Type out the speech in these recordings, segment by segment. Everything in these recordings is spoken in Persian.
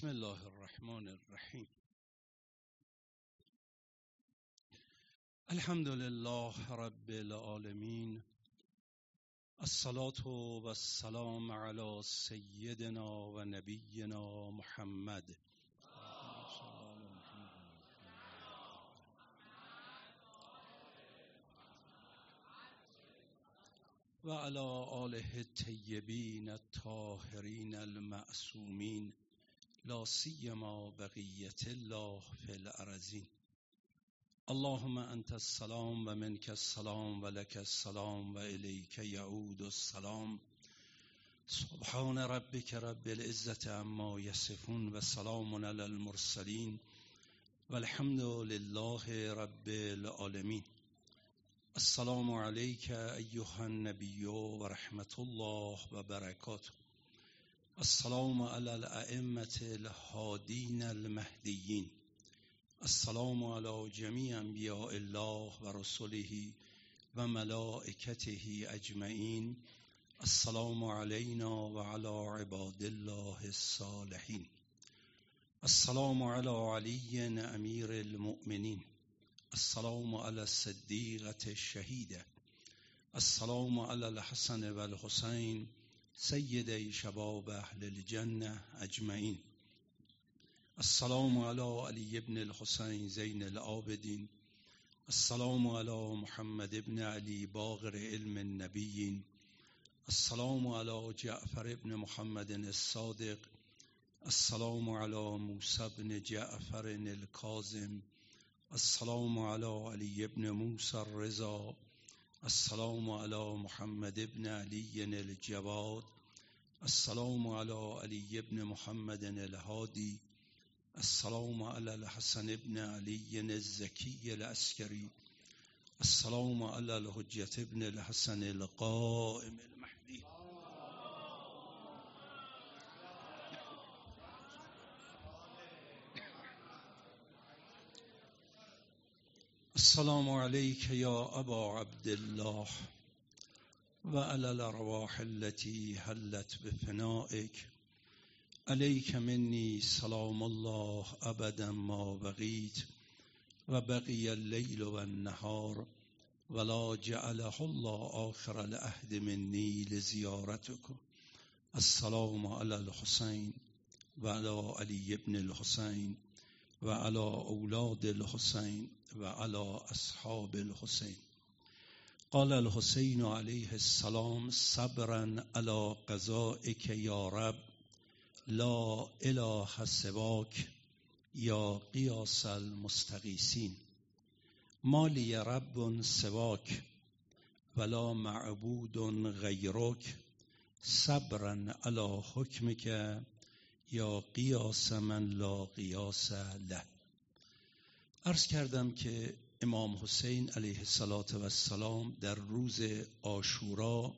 بسم الله الرحمن الرحیم. الحمد لله رب العالمین، الصلاة و السلام علی سیدنا و نبینا محمد و علی آله الطیبین الطاهرین المعصومین، لا سیما بقیة الله فی الارضین. اللهم انت السلام و منک السلام و لک السلام و الیک یعود السلام. سبحان ربک رب العزة عما یصفون و سلام علی المرسلین و الحمد لله رب العالمین. السلام علیک ایها النبی و رحمت الله و برکاته. السلام علی الائمة الهادین المهدیین. السلام علی جمیع انبیاء الله و رسله و ملائکته اجمعین. السلام علینا و علی عباد الله الصالحین. السلام علی علی امیر المؤمنین. السلام علی الصدیقة الشهیدة. السلام علی الحسن و الحسین سیدی شباب اهل الجنة اجمعین. السلام علی علی ابن الحسین زین العابدین. السلام علی محمد ابن علی باقر علم النبیین. السلام علی جعفر ابن محمد الصادق. السلام علی موسی ابن جعفر الکاظم. السلام علی علی ابن موسی الرضا. السلام علی محمد ابن علی الجواد. السلام علی علی ابن محمد الهادی. السلام علی الحسن ابن علی الزکی العسکری. السلام علی الحجة ابن الحسن القائم المهدی. السلام علیک یا ابا عبدالله و علی الارواح التي حلت بفنائک. علیک منی سلام الله ابدا ما بقیت و بقی اللیل و النهار ولا جعله الله آخر العهد منی لزیارتکم. السلام علی الحسین و علی علی ابن الحسین و علی اولاد الحسین و علی اصحاب الحسین. قال الحسین علیه السلام صبرا علی قضائک یا رب لا اله سواک یا قیاس المستغیثین. ما لی رب سواک ولا معبود غیرک صبرا علی حکمک یا قیاس من لا قیاس له. عرض کردم که امام حسین علیه السلام در روز عاشورا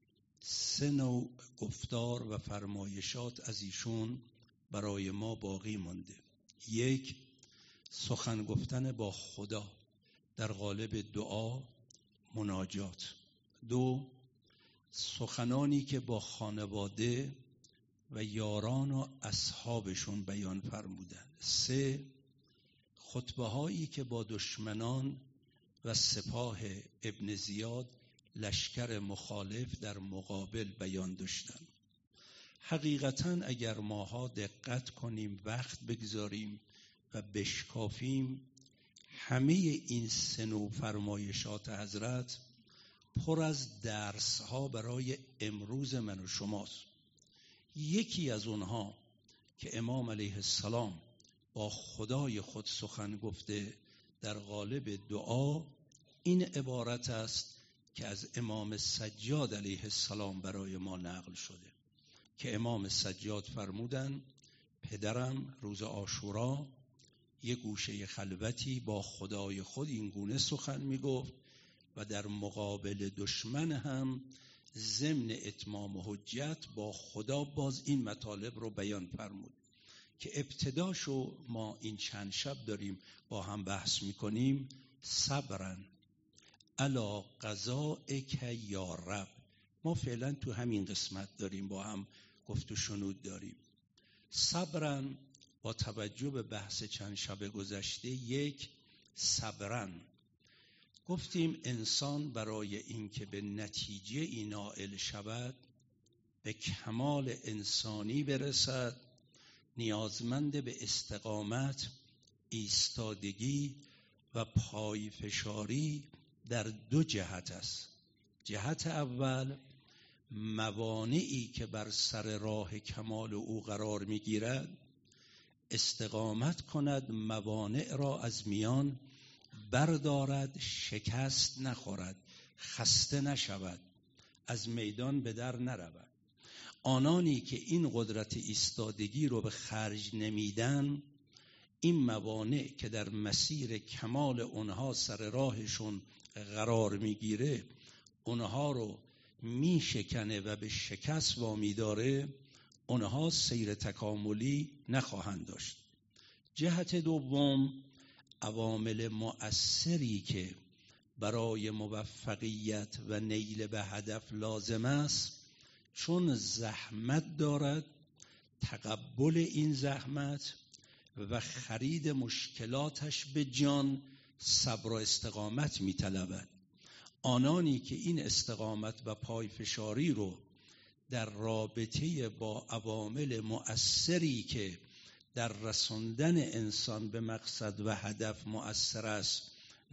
3 نوع گفتار و فرمایشات از ایشون برای ما باقی مانده. 1، سخن گفتن با خدا در قالب دعا مناجات. 2، سخنانی که با خانواده و یاران و اصحابشون بیان فرمودن. 3، خطبه هایی که با دشمنان و سپاه ابن زیاد لشکر مخالف در مقابل بیان داشتن. حقیقتا اگر ماها دقت کنیم، وقت بگذاریم و بشکافیم، همه این 3 نوع فرمایشات حضرت پر از درس ها برای امروز من و شماست. یکی از اونها که امام علیه السلام با خدای خود سخن گفته در قالب دعا این عبارت است که از امام سجاد علیه السلام برای ما نقل شده که امام سجاد فرمودن پدرم روز عاشورا یک گوشه خلوتی با خدای خود این گونه سخن می گفت و در مقابل دشمن هم ضمن اتمام حجت با خدا باز این مطالب رو بیان فرمود که ابتداشو ما این چند شب داریم با هم بحث میکنیم. صبرا علی قضائک یا رب. ما فعلا تو همین قسمت داریم با هم گفت و شنود داریم. صبرا با توجه به بحث چند شب گذشته، یک، صبرن. گفتیم انسان برای اینکه به نتیجه ای نائل شود، به کمال انسانی برسد، نیازمند به استقامت، ایستادگی و پای فشاری در دو جهت است. جهت اول، موانعی که بر سر راه کمال او قرار می‌گیرد، استقامت کند موانع را از میان بردارد، شکست نخورد، خسته نشود، از میدان به در نرود. آنانی که این قدرت ایستادگی رو به خرج نمیدن، این موانع که در مسیر کمال اونها سر راهشون قرار میگیره، اونها رو میشکنه و به شکست وامی داره، اونها سیر تکاملی نخواهند داشت. جهت دوم، عوامل مؤثری که برای موفقیت و نیل به هدف لازم است، چون زحمت دارد، تقبل این زحمت و خرید مشکلاتش به جان صبر و استقامت می‌طلبد. آنانی که این استقامت و پایفشاری رو در رابطه با عوامل مؤثری که در رساندن انسان به مقصد و هدف مؤثر است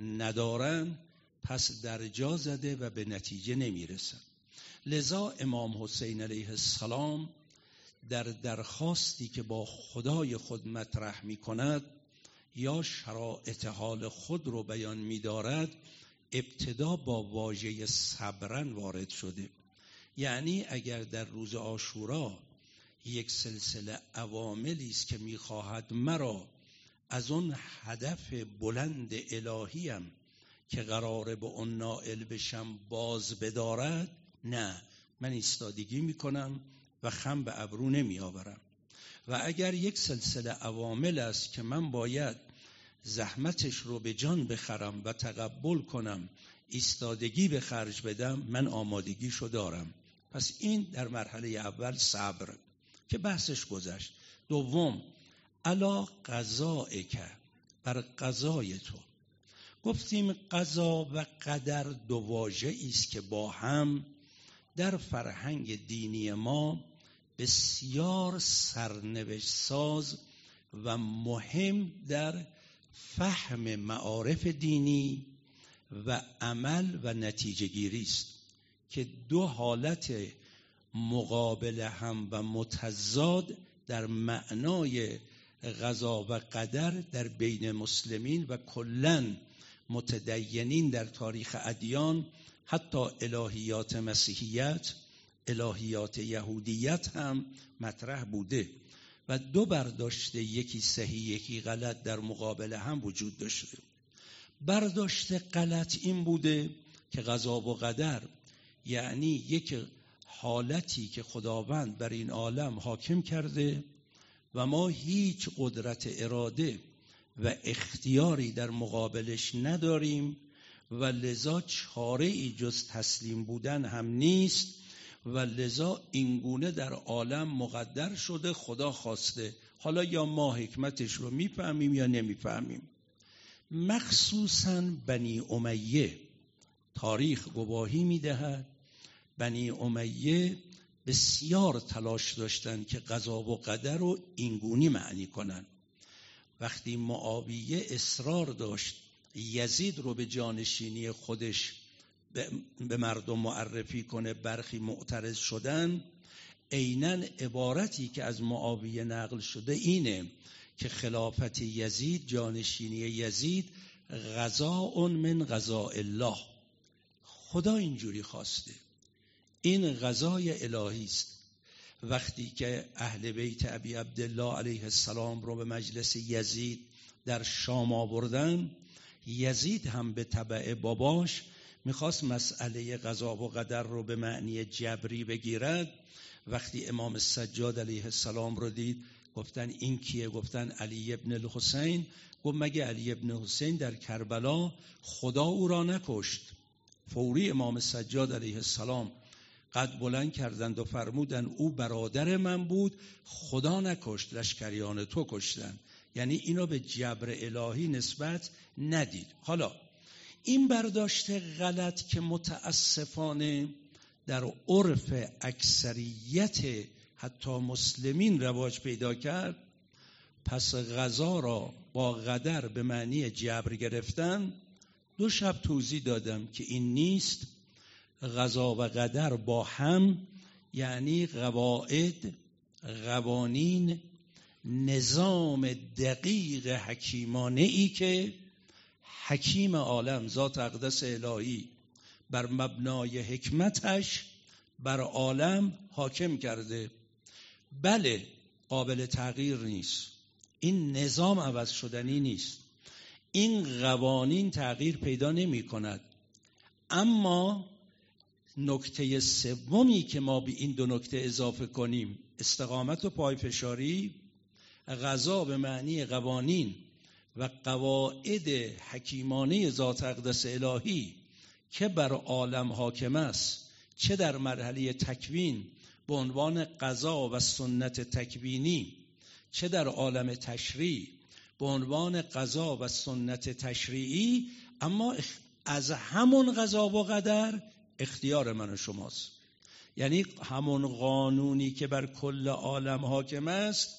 ندارن، پس در جا زده و به نتیجه نمیرسن. لذا امام حسین علیه السلام در درخواستی که با خدای خود مطرح می کند یا شرایط حال خود رو بیان می دارد، ابتدا با واژه صبرن وارد شده. یعنی اگر در روز عاشورا یک سلسله عواملی است که می خواهد مرا از اون هدف بلند الهیم که قراره به اون نائل بشم باز بدارد، نه، من ایستادگی میکنم و خم به ابرو نمی آورم. و اگر یک سلسله عوامل است که من باید زحمتش رو به جان بخرم و تقبل کنم، ایستادگی به خرج بدم، من آمادگیشو دارم. پس این در مرحله اول صبر که بحثش گذشت. دوم، علا قضائک، بر قضای تو. گفتیم قضا و قدر دو واژه‌ای است که با هم در فرهنگ دینی ما بسیار سرنوشت ساز و مهم در فهم معارف دینی و عمل و نتیجه گیری است که دو حالت مقابل هم و متضاد در معنای قضا و قدر در بین مسلمین و کلاً متدینین در تاریخ ادیان، حتی الهیات مسیحیت، الهیات یهودیت هم مطرح بوده و دو برداشت، یکی صحیح یکی غلط، در مقابل هم وجود داشته. برداشت غلط این بوده که قضا و قدر یعنی یک حالتی که خداوند بر این عالم حاکم کرده و ما هیچ قدرت اراده و اختیاری در مقابلش نداریم و لذا چاره ای جز تسلیم بودن هم نیست و لذا اینگونه در عالم مقدر شده، خدا خواسته. حالا یا ما حکمتش رو میفهمیم یا نمیفهمیم. مخصوصاً بنی امیه، تاریخ گواهی میدهد بنی امیه بسیار تلاش داشتن که قضا و قدر رو اینگونی معنی کنن. وقتی معاویه اصرار داشت یزید رو به جانشینی خودش به مردم معرفی کنه، برخی معترض شدن. عیناً عبارتی که از معاویه نقل شده اینه که خلافت یزید، جانشینی یزید، قضاء من قضاء الله، خدا اینجوری خواسته، این قضای الهی است. وقتی که اهل بیت ابی عبدالله علیه السلام رو به مجلس یزید در شام آوردن، یزید هم به تبع باباش میخواست مسئله قضا و قدر رو به معنی جبری بگیرد. وقتی امام سجاد علیه السلام رو دید گفتن این کیه؟ گفتن علی ابن الحسین. گفت مگه علی ابن حسین در کربلا خدا او را نکشت؟ فوری امام سجاد علیه السلام قد بلند کردند و فرمودند او برادر من بود، خدا نکشت، لشکریان تو کشتن. یعنی اینو به جبر الهی نسبت ندید. حالا این برداشت غلط که متاسفانه در عرف اکثریت حتی مسلمین رواج پیدا کرد، پس قضا را با قدر به معنی جبر گرفتن. 2 شب توضیح دادم که این نیست. قضا و قدر با هم یعنی قواعد، قوانین، نظام دقیق حکیمانه ای که حکیم عالم ذات اقدس الهی بر مبنای حکمتش بر عالم حاکم کرده. بله، قابل تغییر نیست. این نظام عوض شدنی نیست. این قوانین تغییر پیدا نمی کند. اما نکته سومی که ما به این 2 نکته اضافه کنیم، استقامت و پایفشاری، قضا به معنی قوانین و قواعد حکیمانه ذات اقدس الهی که بر عالم حاکم است، چه در مرحله تکوین به عنوان قضا و سنت تکوینی، چه در عالم تشریع به عنوان قضا و سنت تشریعی. اما از همون قضا و قدر اختیار من و شماست. یعنی همون قانونی که بر کل عالم حاکم است،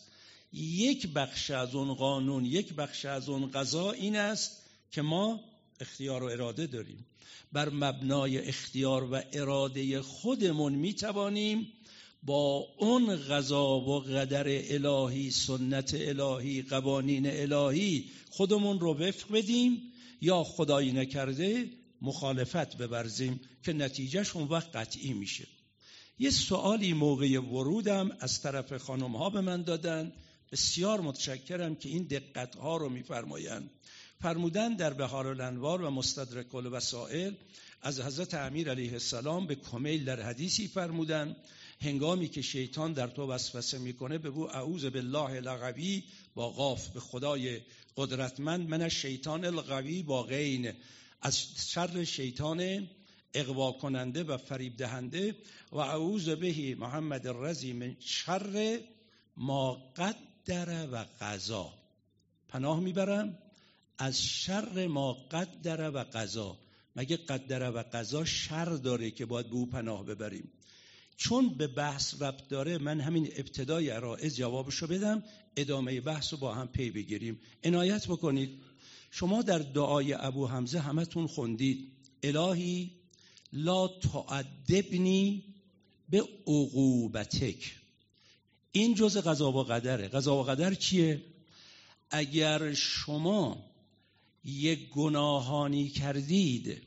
یک بخش از اون قانون، یک بخش از اون قضا این است که ما اختیار و اراده داریم. بر مبنای اختیار و اراده خودمون میتوانیم با اون قضا و قدر الهی، سنت الهی، قوانین الهی خودمون رو وفق بدیم یا خدایی نکرده مخالفت بورزیم که نتیجهش اون وقت قطعی میشه. یه سوالی موقع ورودم از طرف خانم ها به من دادن، بسیار متشکرم که این دقت ها رو میفرمایند. فرمودن در بحار الانوار و مستدرک الوسائل از حضرت امیر علیه السلام به کمیل در حدیثی فرمودن هنگامی که شیطان در تو وسوسه میکنه بگو اعوذ بالله القوی با قاف، به خدای قدرتمند، من الشیطان القوی با غین، از شر شیطان اغوا کننده و فریب دهنده، و اعوذ به محمد الرضی من شر ما قدر و قضا، پناه میبرم از شر ما قدر و قضا. مگه قدر و قضا شر داره که باید به او پناه ببریم؟ چون به بحث ربط داره من همین ابتدای عرائض جوابشو بدم، ادامه بحث رو با هم پی بگیریم. عنایت بکنید. شما در دعای ابو حمزه همتون خوندید الهی لا تعذبنی به عقوبتک. این جز قضا و قدره. قضا و قدر چیه؟ اگر شما یک گناهانی کردید،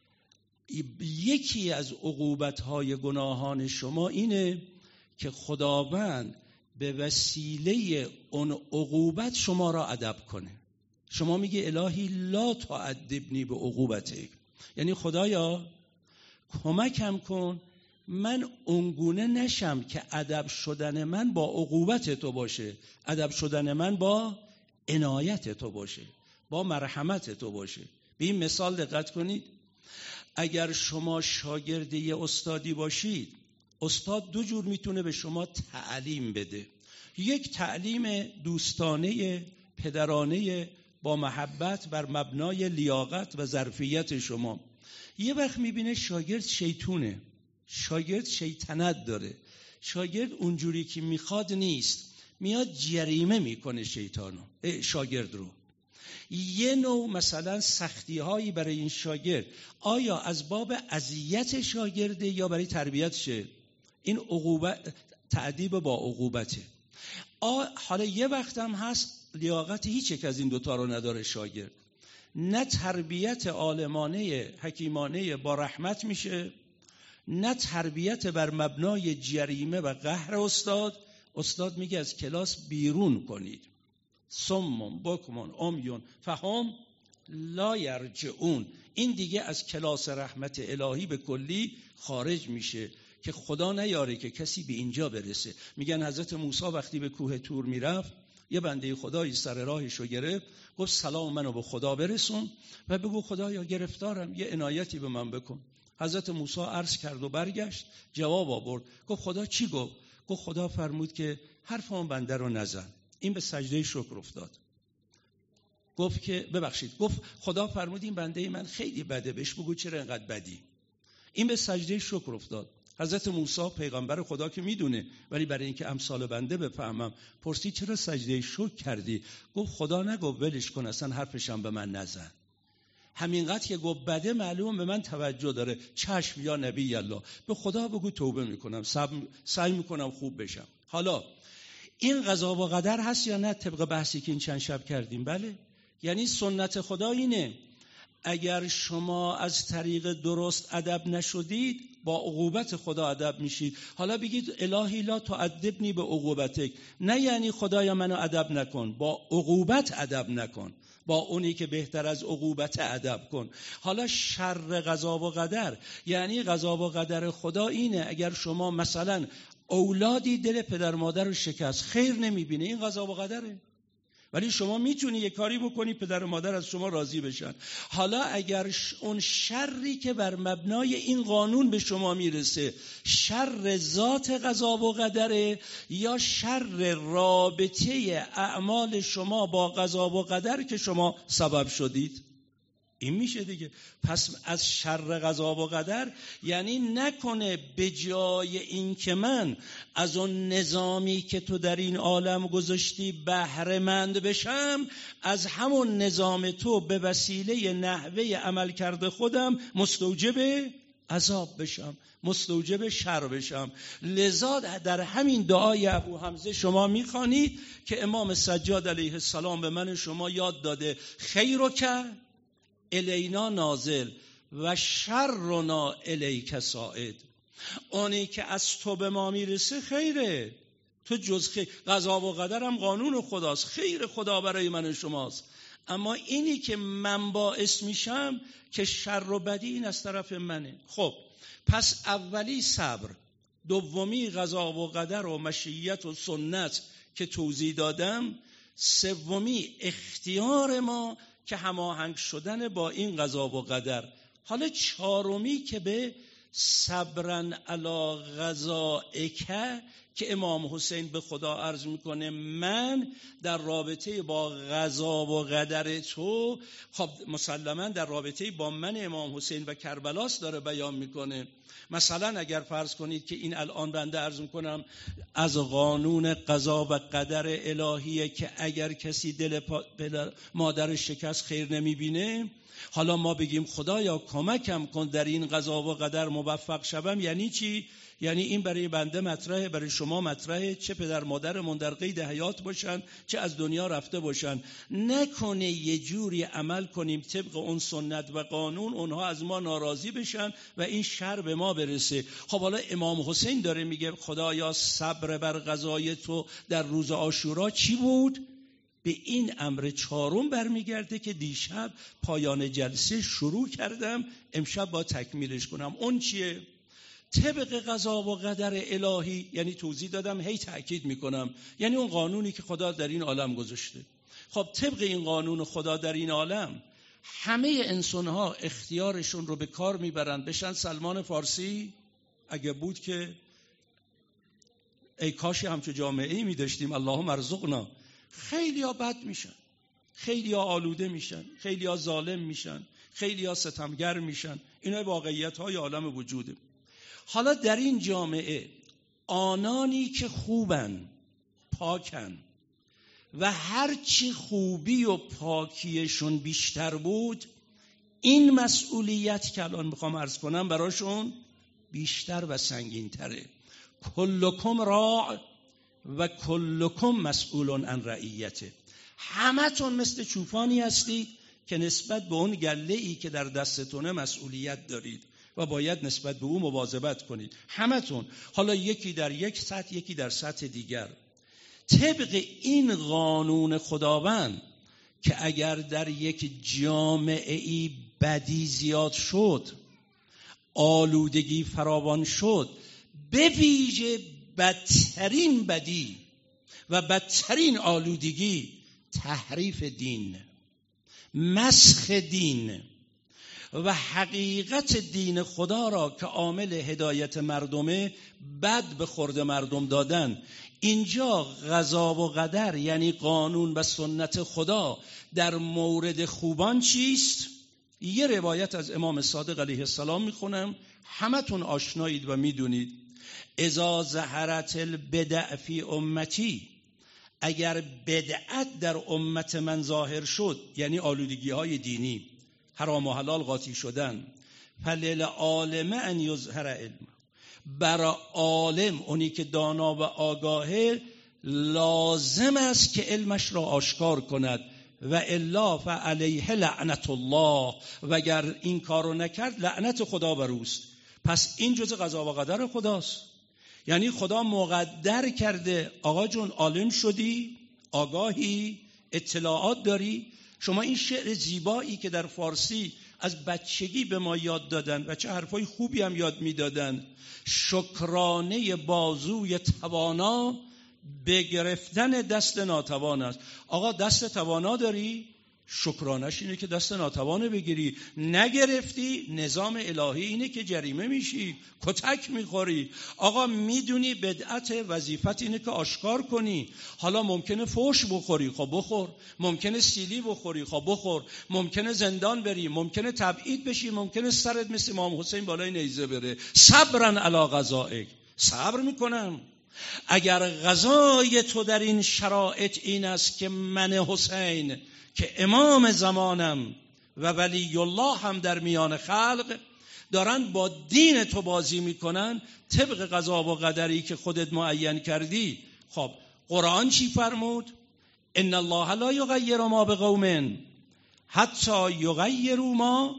یکی از عقوبت‌های گناهان شما اینه که خداوند به وسیله اون عقوبت شما را ادب کنه. شما میگه الهی لا تعذبنی به عقوبتک، یعنی خدایا کمکم کن من اونگونه نشم که ادب شدن من با عقوبت تو باشه، ادب شدن من با عنایت تو باشه، با مرحمت تو باشه. به این مثال دقت کنید. اگر شما شاگرد یه استادی باشید، استاد 2 جور میتونه به شما تعلیم بده. یک تعلیم دوستانه، پدرانه، با محبت بر مبنای لیاقت و ظرفیت شما. یه وقت میبینه شاگرد شیطونه، شاگرد شیطنت داره، شاگرد اونجوری که میخواد نیست، میاد جریمه میکنه شیطانو شاگرد رو. یه نوع مثلا سختی هایی برای این شاگرد، آیا از باب اذیت شاگرده یا برای تربیتشه؟ این عقوبت، تأدیب با عقوبته. حالا یه وقت هم هست لیاقت هیچ یک از این 2 تا رو نداره شاگرد، نه تربیت عالمانه حکیمانه با رحمت میشه، نه تربیت بر مبنای جریمه و قهر استاد میگه از کلاس بیرون کنید. صم بکم عمی فهم لا یرجعون. این دیگه از کلاس رحمت الهی به کلی خارج میشه که خدا نیاره که کسی به اینجا برسه. میگن حضرت موسی وقتی به کوه طور میرفت، یه بنده خدایی سر راهشو گرفت، گفت سلام منو به خدا برسون و بگو خدایا گرفتارم، یه عنایتی به من بکن. حضرت موسی عرض کرد و برگشت جواب آورد. گفت خدا چی گفت؟ گفت خدا فرمود که حرف اون بنده رو نزن. این به سجده شکر افتاد. گفت که گفت خدا فرمود این بنده من خیلی بده، بهش بگو چرا اینقدر بدی. این به سجده شکر افتاد. حضرت موسی پیغمبر خدا که میدونه، ولی برای اینکه امثال بنده بفهمم پرسید چرا سجده شکر کردی؟ گفت خدا نگفت ولش کن، اصلا حرفشم به من نزن. همینقدر که گفت بده معلوم به من توجه داره. چشم یا نبی الله، به خدا بگو توبه میکنم، سعی میکنم خوب بشم. حالا این قضا و قدر هست یا نه؟ طبق بحثی که این چند شب کردیم بله. یعنی سنت خدا اینه اگر شما از طریق درست ادب نشدید با عقوبت خدا ادب میشید. حالا بگید الهی لا تعذبنی به عقوبتک، نه یعنی خدایا منو ادب نکن، با عقوبت ادب نکن، با اونی که بهتر از عقوبت ادب کن. حالا شر قضا و قدر یعنی قضا و قدر خدا اینه اگر شما مثلا اولادی دل پدر مادر رو شکست، خیر نمیبینه، این قضا و قدره. ولی شما میتونی یه کاری بکنی پدر و مادر از شما راضی بشن. حالا اگر اون شری که بر مبنای این قانون به شما میرسه شر ذات قضا و قدره یا شر رابطه اعمال شما با قضا و قدر که شما سبب شدید، این میشه دیگه. پس از شر قضا و قدر یعنی نکنه به جای این که من از اون نظامی که تو در این عالم گذاشتی بهره مند بشم، از همون نظام تو به وسیله نحوه عمل کرده خودم مستوجب عذاب بشم، مستوجب شر بشم. لذا در همین دعای ابو حمزه شما میخوانید که امام سجاد علیه السلام به من شما یاد داده خیرک الینا نازل و شرنا الیک صاعد. اونی که از تو به ما میرسه خیره، تو جز خیر. قضا و قدرم قانون خداست، خیر خدا برای من و شماست. اما اینی که من باعث میشم که شر و بدی این از طرف منه. خب پس اولی صبر، دومی قضا و قدر و مشیت و سنت که توضیح دادم، سومی اختیار ما که هماهنگ شدن با این قضا و قدر. حالا چهارمی که به صبرن علی قضائک که امام حسین به خدا عرض میکنه من در رابطه با قضا و قدر تو، خب مسلما در رابطه با من امام حسین و کربلاس داره بیان میکنه. مثلا اگر فرض کنید که این الان بنده عرض میکنم از قانون قضا و قدر الهیه که اگر کسی دل مادر شکست خیر نمیبینه، حالا ما بگیم خدایا کمکم کن در این قضا و قدر موفق شوم، یعنی چی؟ یعنی این برای بنده مطرحه، برای شما مطرحه، چه پدر مادرمون در قید حیات باشن چه از دنیا رفته باشن. نکنه یه جوری عمل کنیم طبق اون سنت و قانون اونها از ما ناراضی بشن و این شر به ما برسه. خب حالا امام حسین داره میگه خدایا صبر بر قضای تو در روز عاشورا چی بود؟ به این امر چهارم برمیگرده که دیشب پایان جلسه شروع کردم، امشب با تکمیلش کنم. اون چیه؟ طبق قضا و قدر الهی، یعنی توضیح دادم هی تأکید میکنم، یعنی اون قانونی که خدا در این عالم گذاشته. خب طبق این قانون خدا در این عالم همه انسانها اختیارشون رو به کار میبرن بشن سلمان فارسی. اگه بود که ای کاش همچون جامعه‌ای می‌داشتیم، اللهم ارزقنا. خیلی‌ها بد میشن، خیلی‌ها آلوده میشن، خیلی‌ها ظالم میشن، خیلی‌ها ستمگر میشن. اینا واقعیت‌های عالم وجوده. حالا در این جامعه آنانی که خوبن، پاکن و هرچی خوبی و پاکیشون بیشتر بود، این مسئولیت که الان میخوام عرض کنم براشون بیشتر و سنگین‌تره. کلکم راع و کلکم مسئول عن رعیته. همتون مثل چوپانی هستید که نسبت به اون گله‌ای که در دستتونه مسئولیت دارید و باید نسبت به او مواظبت کنید. همتون. حالا یکی در یک سطح، یکی در سطح دیگر. طبق این قانون خداوند که اگر در یک جامعه‌ای بدی زیاد شد، آلودگی فراوان شد، به ویژه بدترین بدی و بدترین آلودگی تحریف دین، مسخ دین، و حقیقت دین خدا را که عامل هدایت مردمه بد به خورد مردم دادن. اینجا قضا و قدر یعنی قانون و سنت خدا در مورد خوبان چیست؟ یه روایت از امام صادق علیه السلام میخونم، همتون آشنایید و میدونید. اذا ظهرت البدع فی امتی، اگر بدعت در امت من ظاهر شد، یعنی آلودگی های دینی، حرام و حلال قاطی شدن، فللعالم ان یظهر علم، برای عالم، اونی که دانا و آگاهه، لازم است که علمش را آشکار کند، و الا فعلیه لعنت الله، وگر این کارو نکرد لعنت خدا بر اوست. پس این جزء قضا و قدر خداست. یعنی خدا مقدر کرده آقا جون عالم شدی، آگاهی، اطلاعات داری. شما این شعر زیبایی که در فارسی از بچگی به ما یاد دادن و چه حرفای خوبی هم یاد میدادن، شکرانه بازوی توانا به گرفتن دست ناتوان است. آقا دست توانا داری؟ شکرانش اینه که دست ناتوانه بگیری. نگرفتی، نظام الهی اینه که جریمه میشی، کتک میخوری. آقا میدونی بدعت، وظیفت اینه که آشکار کنی. حالا ممکنه فحش بخوری، خب بخور. ممکنه سیلی بخوری، خب بخور. ممکنه زندان بری، ممکنه تبعید بشی، ممکنه سرت مثل امام حسین بالای نیزه بره. صبرن علی قضائک، صبر میکنم. اگر قضای تو در این شرایط این است که من حسین که امام زمانم و ولی الله هم در میان خلق دارن با دین تو بازی میکنن طبق قضا و قدری که خودت معین کردی، خب قرآن چی فرمود؟ ان الله لا یغیر ما بقوم حتی یغیروا ما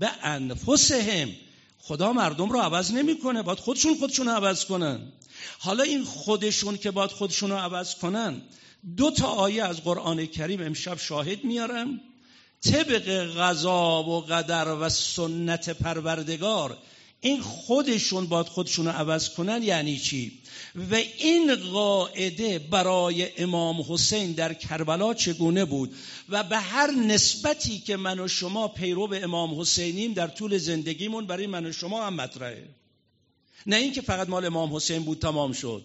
بانفسهم. خدا مردم رو عوض نمیکنه، باید خودشون عوض کنن. حالا این خودشون که باید خودشون رو عوض کنن، 2 آیه از قرآن کریم امشب شاهد میارم. طبق قضا و قدر و سنت پروردگار این خودشون باید خودشون رو عوض کنن یعنی چی؟ و این قاعده برای امام حسین در کربلا چگونه بود و به هر نسبتی که من و شما پیرو امام حسینیم در طول زندگیمون برای من و شما هم مطرحه. نه این که فقط مال امام حسین بود تمام شد.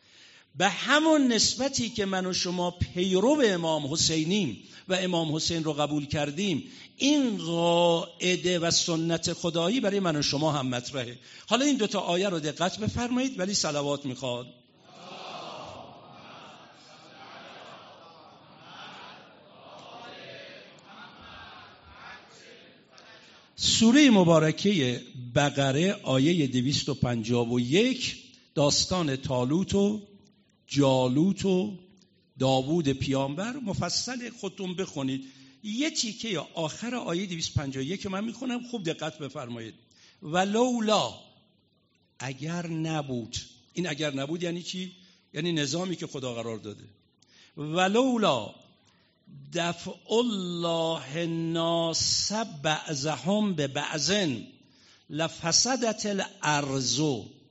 به همون نسبتی که من و شما پیرو امام حسینیم و امام حسین رو قبول کردیم، این قاعده و سنت خدایی برای من و شما هم مطرحه. حالا این 2 آیه رو دقت بفرمایید، ولی صلوات میخواد. سوره مبارکه بقره آیه 251 داستان طالوت و جالوت و داوود پیامبر مفصل، خودتون بخونید. یه تیکه آخر آیه 251 من میخونم، خوب دقت بفرمایید. ولولا، اگر نبود. این اگر نبود یعنی چی؟ یعنی نظامی که خدا قرار داده. ولولا دفع الله الناس بعضهم ببعض لفسدت الارض.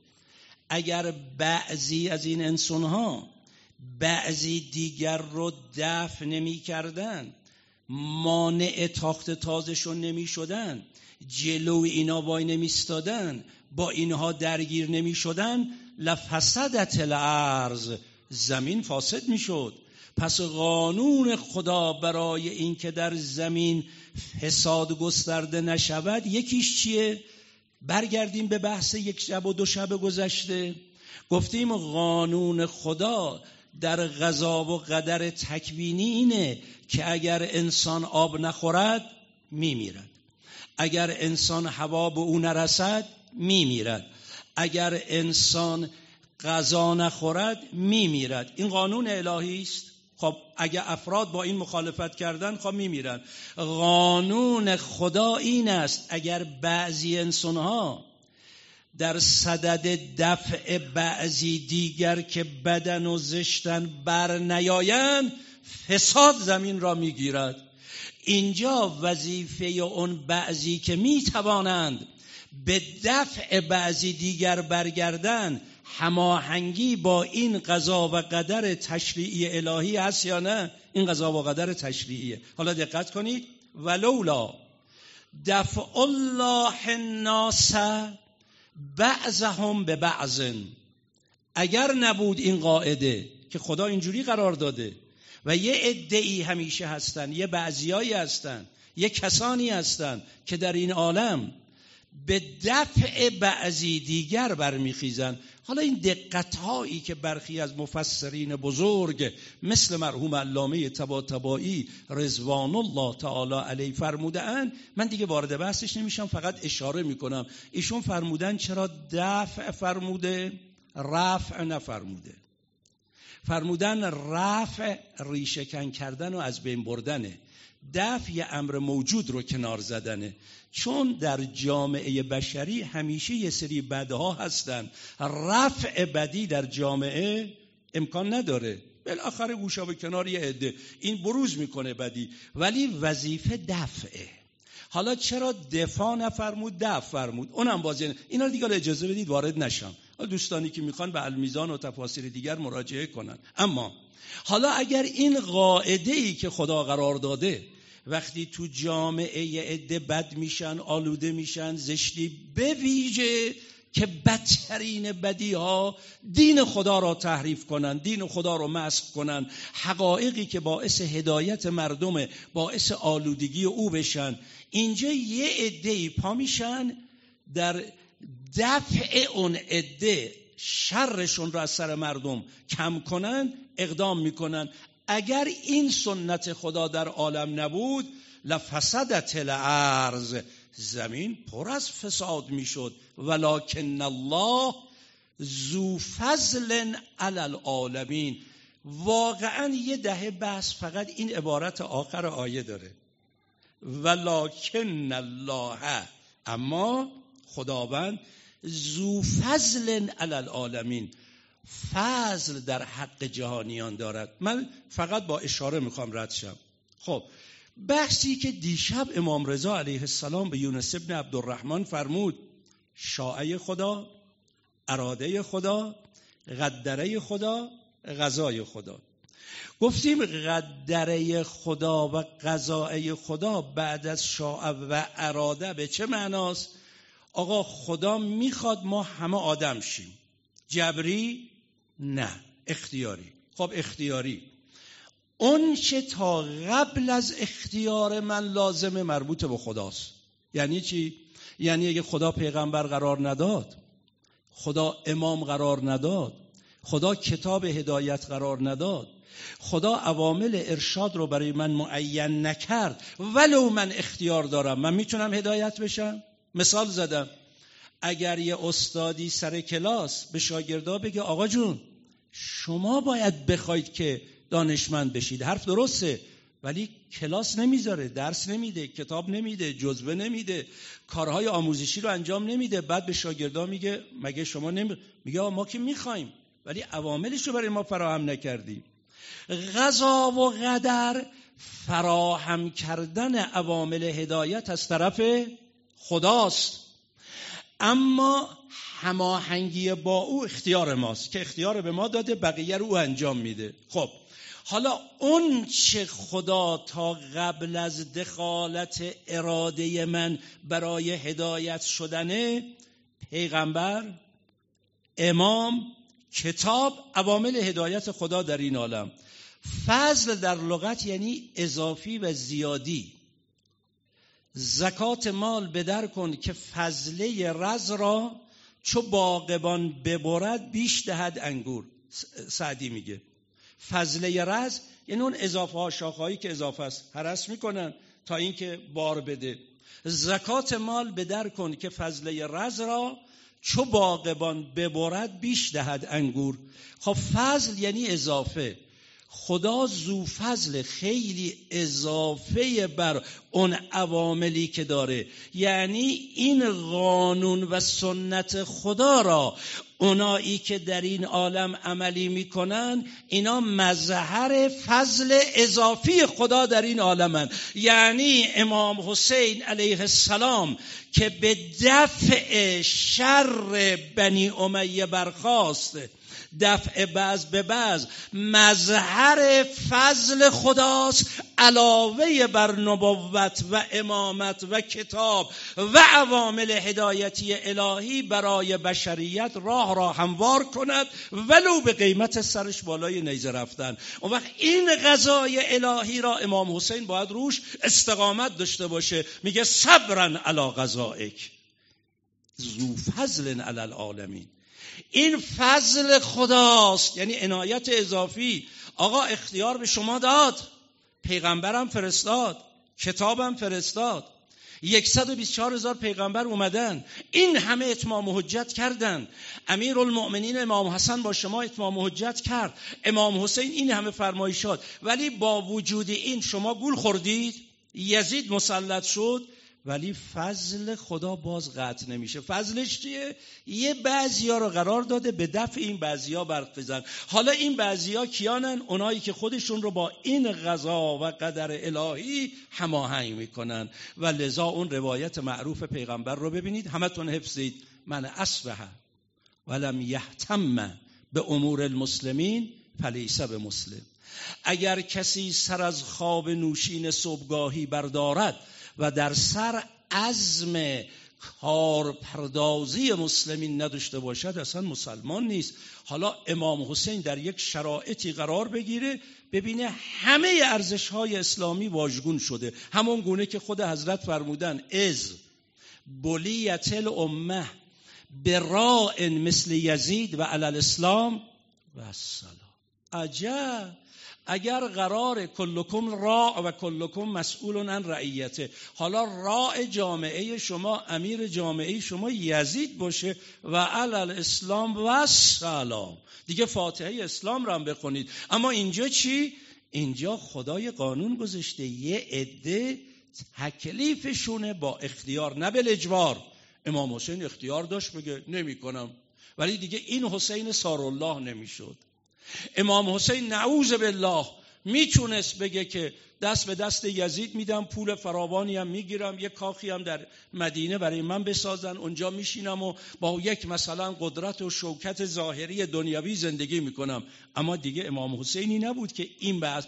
اگر بعضی از این انسان‌ها بعضی دیگر رو دفع نمی کردن، مانع تاخت تازشون نمی شدن، جلو اینا وای نمی استادن، با اینها درگیر نمی شدن، لفسدت الارض، زمین فاسد می شد. پس قانون خدا برای این که در زمین فساد گسترده نشود یکیش چیه؟ برگردیم به بحث 1 شب و 2 شب گذشته. گفتیم قانون خدا در قضا و قدر تکوینی اینه که اگر انسان آب نخورد میمیرد، اگر انسان هوا به او نرسد میمیرد، اگر انسان غذا نخورد میمیرد. این قانون الهی است. خب اگر افراد با این مخالفت کردن خب میمیرن. قانون خدا این است اگر بعضی انسانها در صدد دفع بعضی دیگر که بدن و زشتن بر نیایند، فساد زمین را میگیرد. اینجا وظیفه اون بعضی که میتوانند به دفع بعضی دیگر برگردن هماهنگی با این قضا و قدر تشریعی الهی هست یا نه؟ این قضا و قدر تشریعیه. حالا دقت کنید. ولولا دفع الله الناس بعضهم به بعض. اگر نبود این قاعده که خدا اینجوری قرار داده و یه عده‌ای همیشه هستن، یه بعضیایی هستن، یه کسانی هستن که در این عالم به دفع بعضی دیگر برمیخیزن. حالا این دقت‌هایی که برخی از مفسرین بزرگ مثل مرحوم علامه طباطبایی رضوان الله تعالی علیه فرمودن، من دیگه وارد بحثش نمیشم، فقط اشاره میکنم. ایشون فرمودن چرا دفع فرموده رفع نفرموده؟ فرمودن رفع ریشه‌کن کردن و از بین بردنه، دفع یه امر موجود رو کنار زدنه. چون در جامعه بشری همیشه یه سری بدها هستن، رفع بدی در جامعه امکان نداره. بالاخره گوشا به کنار یه عده این بروز میکنه بدی، ولی وظیفه دفعه. حالا چرا دفاع نفرمود دفع فرمود؟ اونم بازی اینا دیگه اجازه بدید وارد نشم، دوستانی که میخوان به المیزان و تفاسیر دیگر مراجعه کنن. اما حالا اگر این قاعده‌ای که خدا قرار داده وقتی تو جامعه یه عده بد میشن، آلوده میشن، زشتی، به ویژه که بدترین بدیها دین خدا را تحریف کنن، دین خدا را مسخ کنن، حقایقی که باعث هدایت مردم، باعث آلودگی او بشن، اینجا یه عده‌ای پا میشن در دفع اون عده شرشون را از سر مردم کم کنن، اقدام میکنن. اگر این سنت خدا در عالم نبود لفسدت الارض، زمین پر از فساد میشد. ولکن الله ذو فضل علی العالمین. واقعا یه دهه بحث فقط این عبارت آخر آیه داره، ولکن الله، اما خداوند ذو فضل علی العالمین، فضل در حق جهانیان دارد. من فقط با اشاره میخوام رد شم. خب بحثی که دیشب امام رضا علیه السلام به یونس ابن عبدالرحمن فرمود، شاعه خدا، اراده خدا، قدره خدا، قضای خدا. گفتیم قدره خدا و قضای خدا بعد از شاعه و اراده به چه معناست؟ آقا خدا میخواد ما همه آدم شیم. جبری؟ نه، اختیاری. خب اختیاری، اون چه تا قبل از اختیار من لازمه مربوط به خداست. یعنی چی؟ یعنی اگه خدا پیغمبر قرار نداد، خدا امام قرار نداد، خدا کتاب هدایت قرار نداد، خدا عوامل ارشاد رو برای من معین نکرد، ولو من اختیار دارم، من میتونم هدایت بشم؟ مثال زدم، اگر یه استادی سر کلاس به شاگردا بگه آقا جون شما باید بخواید که دانشمند بشید، حرف درسته، ولی کلاس نمیذاره، درس نمیده، کتاب نمیده، جزوه نمیده، کارهای آموزشی رو انجام نمیده، بعد به شاگردا میگه مگه شما میگه ما که میخوایم ولی عواملش رو برای ما فراهم نکردیم. قضا و قدر فراهم کردن عوامل هدایت از طرف خداست، اما هماهنگی با او اختیار ماست که اختیار به ما داده، بقیه رو او انجام میده. خب حالا اون چه خدا تا قبل از دخالت اراده من برای هدایت شدنه، پیغمبر، امام، کتاب، عوامل هدایت خدا در این عالم. فضل در لغت یعنی اضافی و زیادی. زکات مال بدر کن که فضله رز را چو باغبان ببرد بیش دهد انگور. سعدی میگه فضله رز یعنی اون اضافه ها، شاخهایی که اضافه است هرس میکنن تا اینکه بار بده. زکات مال بدر کن که فضله رز را چو باغبان ببرد بیش دهد انگور. خب فضل یعنی اضافه. خدا ذو فضل، خیلی اضافه بر اون عواملی که داره. یعنی این قانون و سنت خدا را اونایی که در این عالم عملی میکنن، اینا مظهر فضل اضافی خدا در این عالمن. یعنی امام حسین علیه السلام که به دفع شر بنی امیه برخاست، دفع بعض به بعض مظهر فضل خداست، علاوه بر نبوت و امامت و کتاب و عوامل هدایتی الهی برای بشریت راه را هموار کند ولو به قیمت سرش بالای نیزه رفتن. اون وقت این قضای الهی را امام حسین باید روش استقامت داشته باشه. میگه صبرا علی قضائک ذو فضل علی العالمین. این فضل خداست، یعنی عنایت اضافی. آقا اختیار به شما داد، پیغمبرم فرستاد، کتابم فرستاد، 124,000 پیغمبر اومدن، این همه اتمام حجت کردن. امیرالمؤمنین امام حسن با شما اتمام حجت کرد، امام حسین این همه فرمایشات، ولی با وجود این شما گول خوردید، یزید مسلط شد، ولی فضل خدا باز قطع نمیشه. فضلش چیه؟ یه بعضیا رو قرار داده به دفع این بعضیا برخیزن. حالا این بعضیا کیانن؟ اونایی که خودشون رو با این قضا و قدر الهی هماهنگ میکنن. و لذا اون روایت معروف پیغمبر رو ببینید، همتون حفظید: من اصبح ولم یهتم به امور المسلمین فلیس به مسلم. اگر کسی سر از خواب نوشین صبحگاهی بردارد و در سر عزم کارپردازی مسلمین نداشته باشد، اصلا مسلمان نیست. حالا امام حسین در یک شرایطی قرار بگیره، ببینه همه ارزش‌های اسلامی واژگون شده، همون گونه که خود حضرت فرمودن: از بلیت الامه براء مثل یزید و علی الاسلام و السلام. عجب، اگر قرار کلکم راع و کلکم مسئول عن رعیته، حالا راع جامعه شما، امیر جامعه شما یزید باشه و علی الاسلام و السلام، دیگه فاتحه اسلام رو هم بخونید. اما اینجا چی؟ اینجا خدای قانون گذاشته، یه عده تکلیفشونه با اختیار نه به اجبار. امام حسین اختیار داشت بگه نمی کنم، ولی دیگه این حسین سارالله نمیشد. امام حسین نعوذ بالله میتونست بگه که دست به دست یزید میدم، پول فراوانی هم میگیرم، یک کاخی هم در مدینه برای من بسازن، اونجا میشینم و با یک مثلا قدرت و شوکت ظاهری دنیوی زندگی میکنم. اما دیگه امام حسینی نبود که این بحث.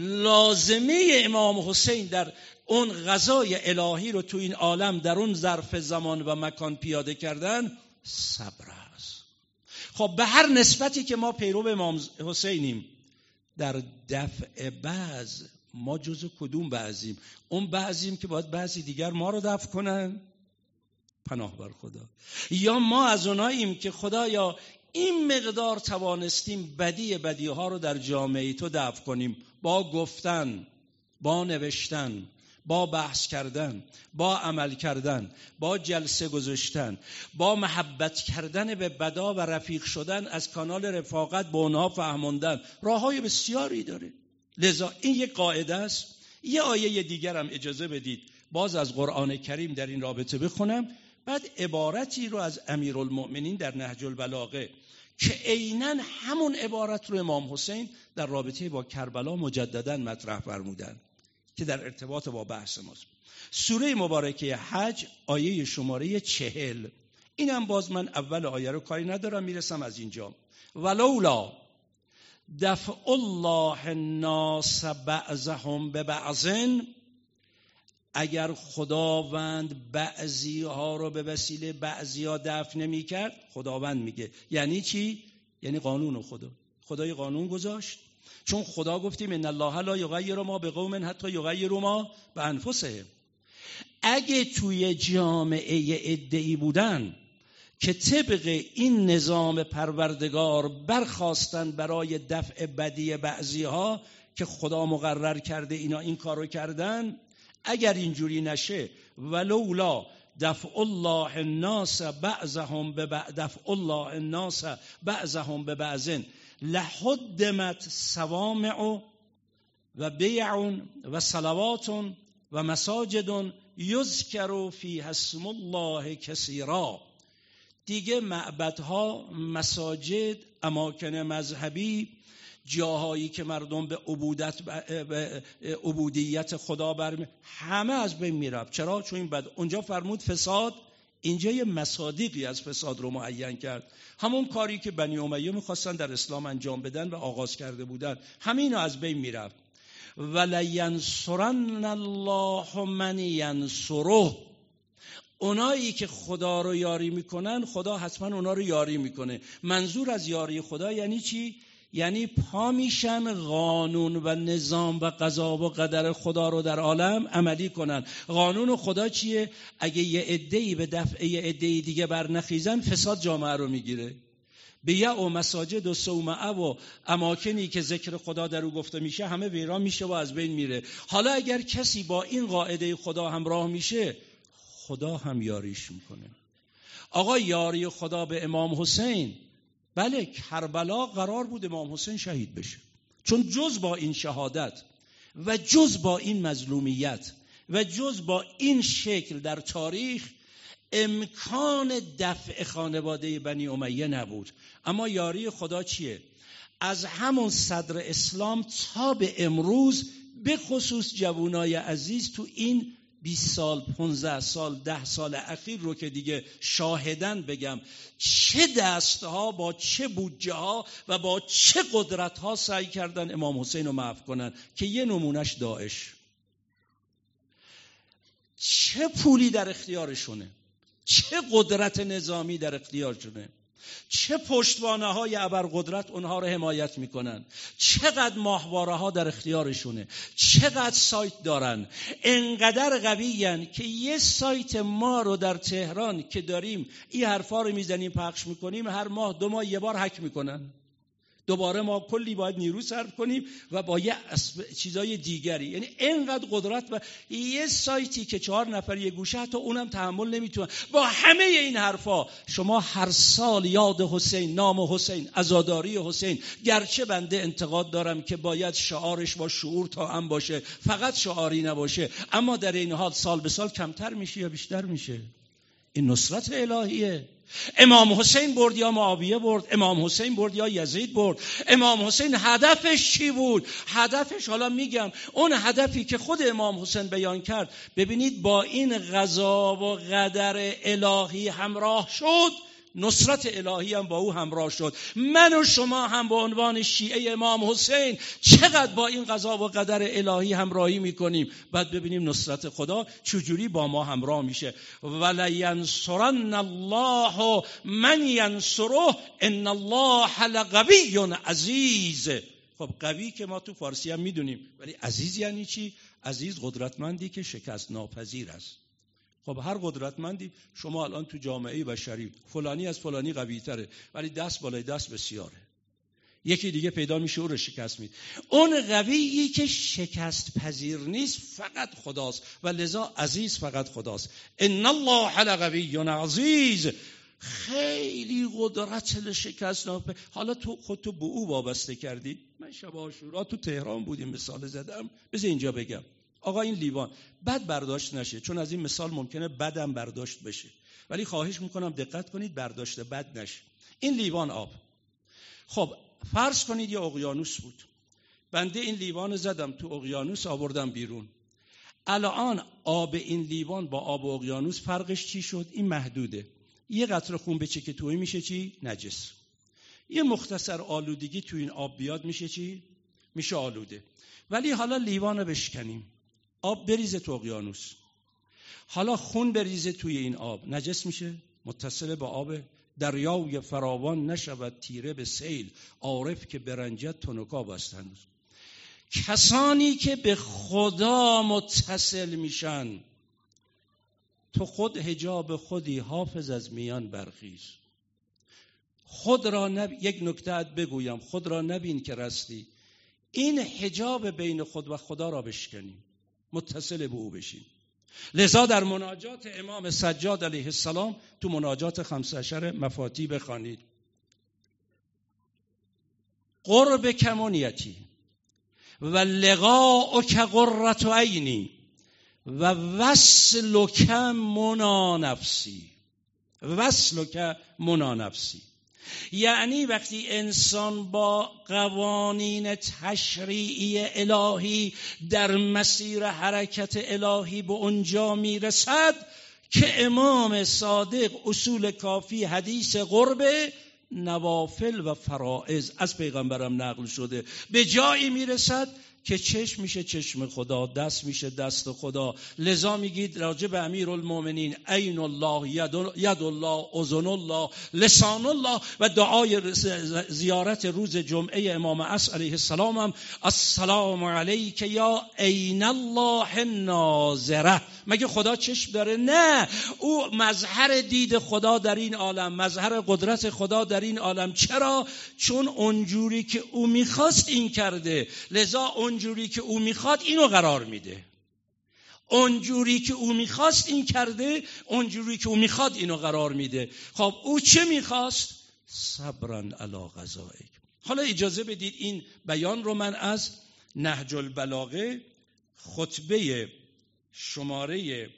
لازمه امام حسین در اون قضای الهی رو تو این عالم در اون ظرف زمان و مکان پیاده کردن صبر است. خب به هر نسبتی که ما پیرو امام حسینیم، در دفع بعض ما جزو کدوم بعضیم؟ اون بعضیم که باید بعضی دیگر ما رو دفع کنن؟ پناه بر خدا. یا ما از اوناییم که خدایا این مقدار توانستیم بدی ها رو در جامعه تو دفع کنیم، با گفتن، با نوشتن، با بحث کردن، با عمل کردن، با جلسه گذاشتن، با محبت کردن به بدا و رفیق شدن از کانال رفاقت با اونها فهموندن. راههای بسیاری داره. لذا این یک قاعده است. یه آیه دیگر هم اجازه بدید باز از قرآن کریم در این رابطه بخونم، بعد عبارتی رو از امیرالمؤمنین در نهج البلاغه که عیناً همون عبارت رو امام حسین در رابطه با کربلا مجدداً مطرح فرمودن که در ارتباط با بحث ماست. سوره مبارکه حج آیه شماره 40. اینم باز من اول آیه رو کاری ندارم، میرسم از اینجا. ولولا دفع الله الناس بعضهم ببعض، اگر خداوند بعضی ها رو به وسیله بعضی ها دفع نمی کرد، خداوند میگه یعنی چی؟ یعنی قانون خدای قانون گذاشت. چون خدا گفتیم ان الله لا یغیر ما بقوم حتی یغیروا ما بانفسهم. اگه توی جامعه عده‌ای بودن که طبق این نظام پروردگار برخواستن برای دفع بدی بعضی ها که خدا مقرر کرده اینا این کارو کردن، اگر اینجوری نشه، ولولا دفع الله الناس بعضهم ببعض لحدمت صوامع و بیع و صلوات و مساجد یذکر فیها اسم الله کثیرا. دیگه معبدها، مساجد، اماکن مذهبی، جاهایی که مردم به عبودیت خدا همه از بین میرفت. چرا؟ چون این اونجا فرمود فساد اینجا یه مصادیقی از فساد رو معین کرد. همون کاری که بنی امیه میخواستن در اسلام انجام بدن و آغاز کرده بودن، همین از بین میرفت. وَلَيَنْصُرَنَّ اللَّهُ مَنْ يَنْصُرُهُ، اونایی که خدا رو یاری میکنن خدا حتما اونا رو یاری میکنه. منظور از یاری خدا یعنی چی؟ یعنی پا میشن قانون و نظام و قضا و قدر خدا رو در عالم عملی کنن. قانون خدا چیه؟ اگه یه عده‌ای به دفع یه عده‌ای دیگه برنخیزن فساد جامعه رو میگیره. بیع و مساجد و صومعه و اماکنی که ذکر خدا در او گفته میشه همه ویران میشه و از بین میره. حالا اگر کسی با این قاعده خدا همراه میشه خدا هم یاریش میکنه. آقا یاری خدا به امام حسین، بله کربلا قرار بود امام حسین شهید بشه، چون جز با این شهادت و جز با این مظلومیت و جز با این شکل در تاریخ امکان دفع خانواده بنی امیه نبود. اما یاری خدا چیه؟ از همون صدر اسلام تا به امروز، به خصوص جوانای عزیز تو این 20 سال 15 سال 10 سال اخیر رو که دیگه شاهدن بگم، چه دستها با چه بودجه ها و با چه قدرت ها سعی کردن امام حسین رو محو کنن که یه نمونش داعش. چه پولی در اختیارشونه، چه قدرت نظامی در اختیارشونه، چه پشتوانه های ابرقدرت اونها رو حمایت میکنن، چقدر ماهواره ها در اختیارشونه، چقدر سایت دارن. انقدر قویین که یه سایت ما رو در تهران که داریم این حرفا رو میزنیم پخش میکنیم، هر ماه 2 ماه یه بار هک میکنن. دوباره ما کلی باید نیرو صرف کنیم و با یه چیزای دیگری. یعنی اینقدر قدرت و یه سایتی که 4 نفر یه گوشه حتی اونم تحمل نمیتونن. با همه این حرفا شما هر سال یاد حسین، نام حسین، عزاداری حسین، گرچه بنده انتقاد دارم که باید شعارش با شعور توأم باشه، فقط شعاری نباشه، اما در این حال سال به سال کمتر میشه یا بیشتر میشه. این نصرت الهیه. امام حسین برد یا معاویه برد، امام حسین برد یا یزید برد. امام حسین هدفش چی بود؟ هدفش، حالا میگم، اون هدفی که خود امام حسین بیان کرد، ببینید با این قضا و قدر الهی همراه شد، نصرت الهی هم با او همراه شد. من و شما هم به عنوان شیعه امام حسین چقدر با این قضا و قدر الهی همراهی میکنیم، بعد ببینیم نصرت خدا چجوری با ما همراه میشه. وَلَيَنْصُرَنَّ اللَّهُ مَنْ يَنْصُرُهُ إِنَّ اللَّهَ لَقَوِیٌّ عزیز. خب قوی که ما تو فارسی هم میدونیم، ولی عزیز یعنی چی؟ عزیز قدرتمندی که شکست ناپذیر است. خب هر قدرتمندی، شما الان تو جامعه بشری فلانی از فلانی قوی تره، ولی دست بالای دست بسیاره، یکی دیگه پیدا میشه او رو شکست میده. اون قویی که شکست پذیر نیست فقط خداست و لذا عزیز فقط خداست. ان الله لقوی عزیز. خیلی قدرت شکست ناپذیر. حالا تو خودتو به او وابسته کردی. من شب عاشورا تو تهران بودیم، مثال زدم، بذار اینجا بگم. آقا این لیوان بد برداشت نشه، چون از این مثال ممکنه بدم برداشت بشه، ولی خواهش میکنم دقت کنید برداشت بد نشه. این لیوان آب، خب فرض کنید یه اقیانوس بود، بنده این لیوان زدم تو اقیانوس، آوردم بیرون. الان آب این لیوان با آب اقیانوس فرقش چی شد؟ این محدوده. یه قطره خون بچکه توی میشه چی؟ نجس. یه مختصر آلودگی تو این آب بیاد میشه چی؟ میشه آلوده. ولی حالا لیوان رو بشکنیم، آب بریزه تو اقیانوس، حالا خون بریزه توی این آب، نجس میشه؟ متصل با آب. دریای فراوان نشود تیره به سیل، عارف که برنجد تنکاب است هنوز. کسانی که به خدا متصل میشن، تو خود حجاب خودی حافظ از میان برخیز. خود را یک نکته بگویم، خود را نبین که رستی. این حجاب بین خود و خدا را بشکنیم، متصل به او بشیم. لذا در مناجات امام سجاد علیه السلام، تو مناجات 15 مفاتی بخوانید: قربک منیتی و لقاؤک قرة عینی و وصلک منا نفسی. وصلک منا نفسی یعنی وقتی انسان با قوانین تشریعی الهی در مسیر حرکت الهی به اونجا میرسد که امام صادق اصول کافی حدیث قرب نوافل و فرائض از پیغمبرم نقل شده، به جایی میرسد که چشم میشه چشم خدا، دست میشه دست خدا. لذا میگید راجع به امیرالمومنین عین الله، ید الله، اذن الله، لسان الله. و دعای زیارت روز جمعه امام عصر علیه السلام هم السلام علیک یا عین الله ناظره. مگه خدا چشم داره؟ نه، او مظهر دید خدا در این عالم، مظهر قدرت خدا در این عالم. چرا؟ چون اونجوری که او میخواست این کرده، لذا اونجوری که او میخواد اینو قرار میده. اونجوری که او میخواست این کرده، اونجوری که او میخواد اینو قرار میده. خب او چه میخواست؟ صبرن علی قضائک. حالا اجازه بدید این بیان رو من از نهج البلاغه خطبه شماره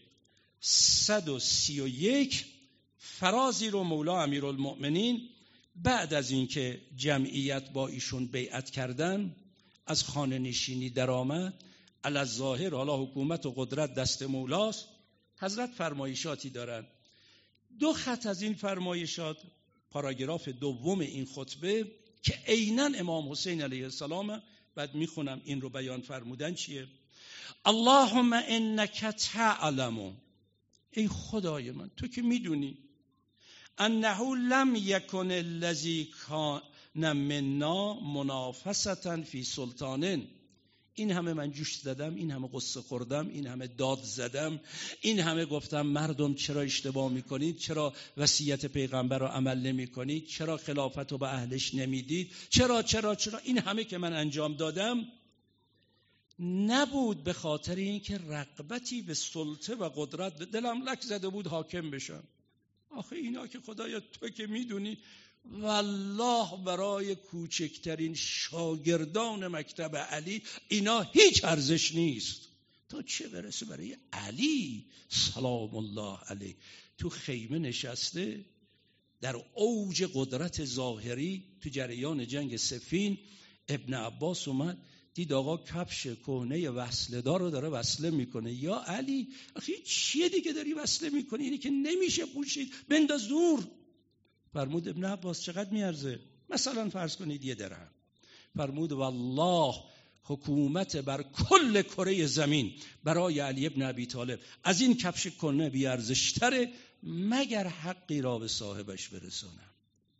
131 فرازی رو مولا امیرالمؤمنین بعد از اینکه جمعیت با ایشون بیعت کردن، از خانه نشینی در آمد، علی الظاهر حالا حکومت و قدرت دست مولاست، حضرت فرمایشاتی دارن. 2 خط از این فرمایشات، پاراگراف دوم این خطبه که عیناً امام حسین علیه السلام، بعد میخونم این رو بیان فرمودن چیه. اللهم انک تعلم، ای خدای من تو که میدونی، انه لم یکن الذی کان منا منافسة فی سلطان. این همه من جوش زدم، این همه قصه خوردم، این همه داد زدم، این همه گفتم مردم چرا اشتباه میکنید، چرا وصیت پیغمبر رو عمل نمیکنید، چرا خلافت رو به اهلش نمیدید، چرا این همه که من انجام دادم نبود به خاطر اینکه رغبتی به سلطه و قدرت دلم لک زده بود حاکم بشم. آخه اینا که خدایا تو که میدونی والله برای کوچکترین شاگردان مکتب علی اینا هیچ ارزش نیست، تا چه برسه برای علی سلام الله علیه. تو خیمه نشسته در اوج قدرت ظاهری تو جریان جنگ صفین. ابن عباس اومد دید آقا کفش کهنه وصله دار رو داره وصله میکنه. یا علی آخه چیه دیگه داری وصله میکنی؟ اینی که نمیشه پوشید، بنداز دور. فرمود ابن عباس چقدر میارزه؟ مثلا فرض کنید 1 درهم. فرمود والله حکومت بر کل کره زمین برای علی ابن ابی طالب از این کفش کهنه بی ارزش‌تره، مگر حقی را به صاحبش برسونم.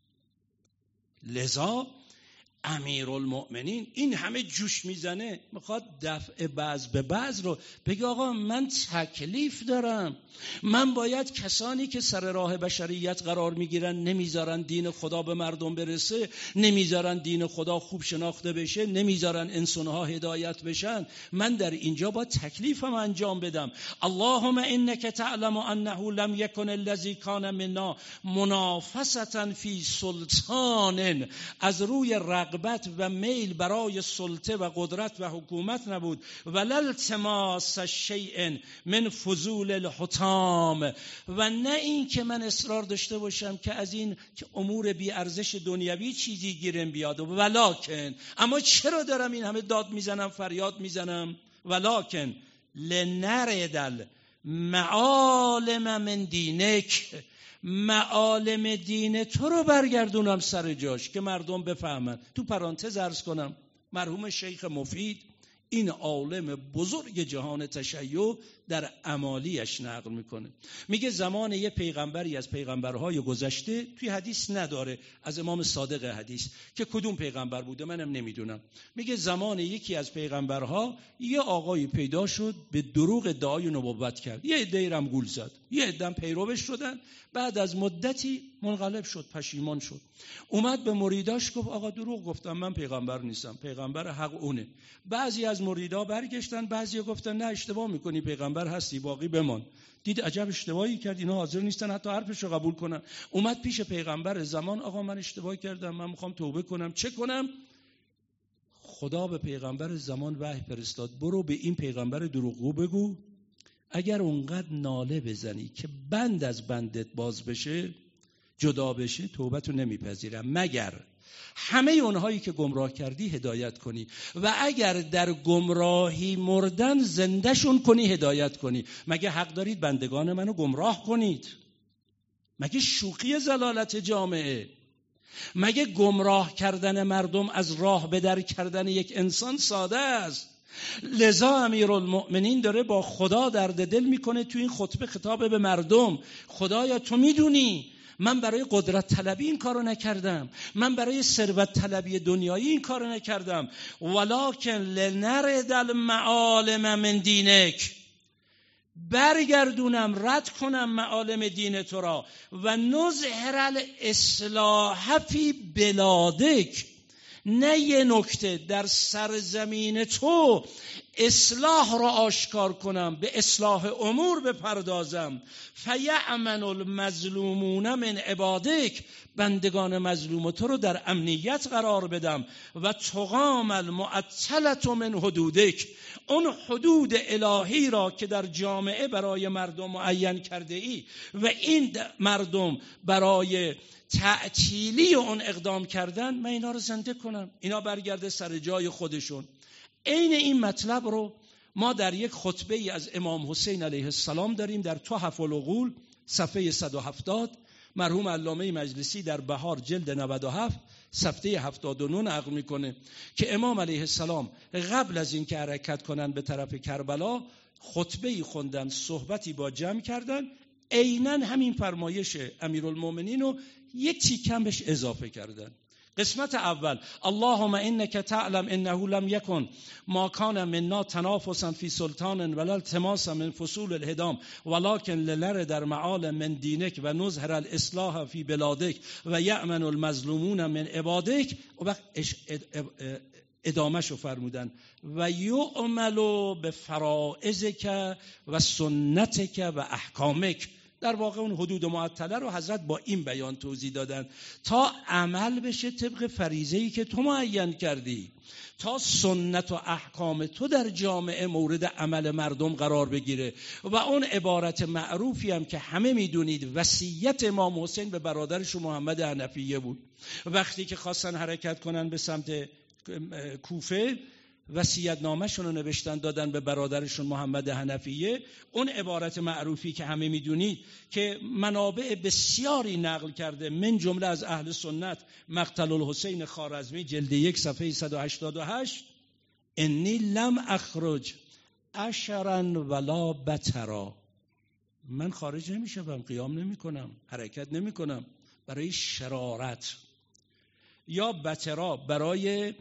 لذا امیرالمؤمنین این همه جوش میزنه، میخواد دفع بعض به بعض رو بگه آقا من تکلیف دارم، من باید کسانی که سر راه بشریت قرار میگیرن، نمیذارن دین خدا به مردم برسه، نمیذارن دین خدا خوب شناخته بشه، نمیذارن انسانها هدایت بشن، من در اینجا با تکلیفم انجام بدم. اللهم انک تعلم انه لم یکن الذی کان منا منافسة فی سلطان. از روی رغبت و میل برای سلطه و قدرت و حکومت نبود. ولا التماس شیء من فضول الحطام، و نه این که من اصرار داشته باشم که از این که امور بی ارزش دنیوی چیزی گیرم بیاد. ولکن، اما چرا دارم این همه داد میزنم، فریاد میزنم؟ ولکن لنردل معالم من دینک، معالم دین تو رو برگردونم سر جاش که مردم بفهمن. تو پرانتز عرض کنم مرحوم شیخ مفید این عالم بزرگ جهان تشیع در امالیش نقل میکنه، میگه زمان یه پیغمبری از پیغمبرهای گذشته، توی حدیث نداره از امام صادق حدیث که کدوم پیغمبر بوده منم نمیدونم، میگه زمان یکی از پیغمبرها یه آقایی پیدا شد به دروغ ادعای نبوت کرد، یه عده‌ای هم گول زد، یه عده پیروش شدن، بعد از مدتی منقلب شد، پشیمان شد، اومد به مریداش گفت آقا دروغ گفتم، من پیغمبر نیستم، پیغمبر حق اونه. بعضی از مریدا برگشتن، بعضی گفتن نه اشتباه میکنی، پیغمبر هستی، باقی بمان. دید عجب اشتباهی کرد، اینا حاضر نیستن حتی حرفشو قبول کنن. اومد پیش پیغمبر زمان، آقا من اشتباه کردم، من میخوام توبه کنم، چه کنم؟ خدا به پیغمبر زمان وحی فرستاد، برو به این پیغمبر دروغگو بگو اگر اونقدر ناله بزنی که بند از بندت باز بشه، جدا بشه، توبتو نمیپذیرم، مگر همه اونهایی که گمراه کردی هدایت کنی و اگر در گمراهی مردن زندهشون کنی، هدایت کنی. مگه حق دارید بندگان منو گمراه کنید؟ مگه شوخی ضلالت جامعه؟ مگه گمراه کردن مردم از راه به در کردن یک انسان ساده است؟ لذا امیرالمؤمنین داره با خدا درد دل میکنه تو این خطبه خطاب به مردم. خدایا تو میدونی من برای قدرت طلبی این کارو نکردم، من برای ثروت طلبی دنیایی این کارو نکردم، ولکن لنرد المعالم من دینک، برگردونم رد کنم معالم دین تو را و نظهر الاصلاح فی بلادک، نه یه نکته در سرزمین تو اصلاح را آشکار کنم، به اصلاح امور بپردازم. فیأمن المظلومون من عبادک، بندگان مظلوم تو رو در امنیت قرار بدم. و تقام المعطلة من حدودک، اون حدود الهی را که در جامعه برای مردم معین کرده ای و این مردم برای تعطیلی اون اقدام کردن، من اینا رو زنده کنم، اینا برگرده سر جای خودشون. عین این مطلب رو ما در یک خطبه ای از امام حسین علیه السلام داریم در تحف العقول صفحه 170. مرحوم علامه مجلسی در بهار جلد 97 صفحه 79 نقل میکنه که امام علیه السلام قبل از این که حرکت کنن به طرف کربلا خطبه ای خوندن، صحبتی با جمع کردن، عیناً همین فرمایش امیرالمومنین رو یک تیکم بهش اضافه کردن. قسمت اول: اللهم انک تعلم انه لم یکن ما کان منا تنافسا فی سلطان ولا التماسا من فصول الهدام ولکن لنر در معالم من دینک و نظهر الاصلاح فی بلادک و یأمن المظلومون من عبادک. و ادامهشو فرمودن و یعمل به فرائضک و سنتک و احکامک. در واقع اون حدود معطله رو حضرت با این بیان توضیح دادن تا عمل بشه طبق فریضه‌ای که تو معین کردی، تا سنت و احکام تو در جامعه مورد عمل مردم قرار بگیره. و اون عبارت معروفی هم که همه میدونید وصیت امام حسین به برادرش محمد حنفیه بود. وقتی که خواستن حرکت کنن به سمت کوفه، وصیت‌نامه‌شون رو نوشتن دادن به برادرشون محمد حنفیه. اون عبارت معروفی که همه میدونید که منابع بسیاری نقل کرده، من جمله از اهل سنت مقتل الحسین خوارزمی جلد 1 صفحه 188: انی لم اخرج اشرا ولا بترا، من خارج نمیشم، قیام نمیکنم، حرکت نمیکنم برای شرارت، یا بترا برای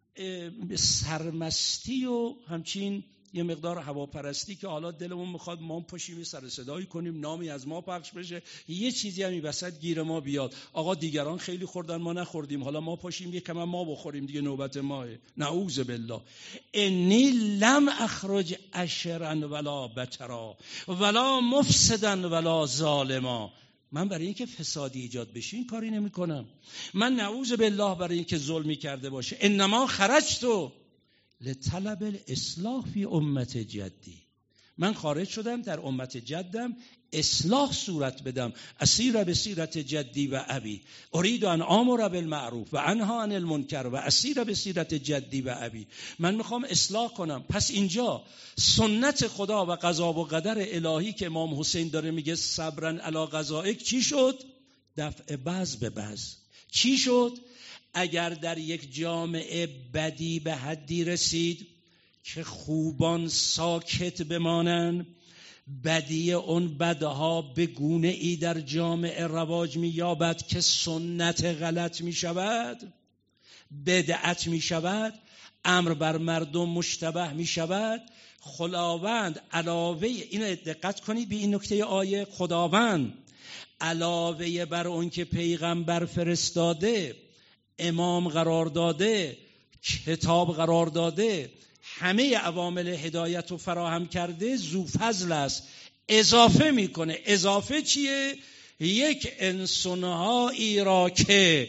سرمستی و همچین یه مقدار هواپرستی که حالا دلمون میخواد ما پاشیم سر صدایی کنیم، نامی از ما پخش بشه، یه چیزی هم این وسط گیر ما بیاد، آقا دیگران خیلی خوردن ما نخوردیم، حالا ما پاشیم یه کم ما بخوریم دیگه نوبت ماه. نعوذ بالله. انی لم اخرج اشرا ولا بترا ولا مفسدا ولا ظالما، من برای اینکه فسادی ایجاد بشه این کاری نمی کنم، من نعوذ بالله برای اینکه ظلمی کرده باشه. انما خرجت لطلب الاصلاح فی امت جدی، من خارج شدم در امت جدم اصلاح صورت بدم. اسیر به سیرت جدی و ابی اريد ان امر بالمعروف و انهی عن المنکر و اسیر به سیرت جدی و ابی، من میخوام اصلاح کنم. پس اینجا سنت خدا و قضا و قدر الهی که امام حسین داره میگه صبرن علی قضائک، چی شد؟ دفع بعض به بعض. چی شد؟ اگر در یک جامعه بدی به حدی رسید که خوبان ساکت بمانن، بدی اون بدها به گونه ای در جامعه رواج می یابد که سنت غلط می شود، بدعت می شود، امر بر مردم مشتبه می شود. خداوند علاوه اینو دقت کنید به این نکته آیه، خداوند علاوه بر اون که پیغمبر فرستاده، امام قرار داده، کتاب قرار داده، همه عوامل هدایت رو فراهم کرده، ذو فضل است. اضافه میکنه. اضافه چیه؟ یک انسانهایی را که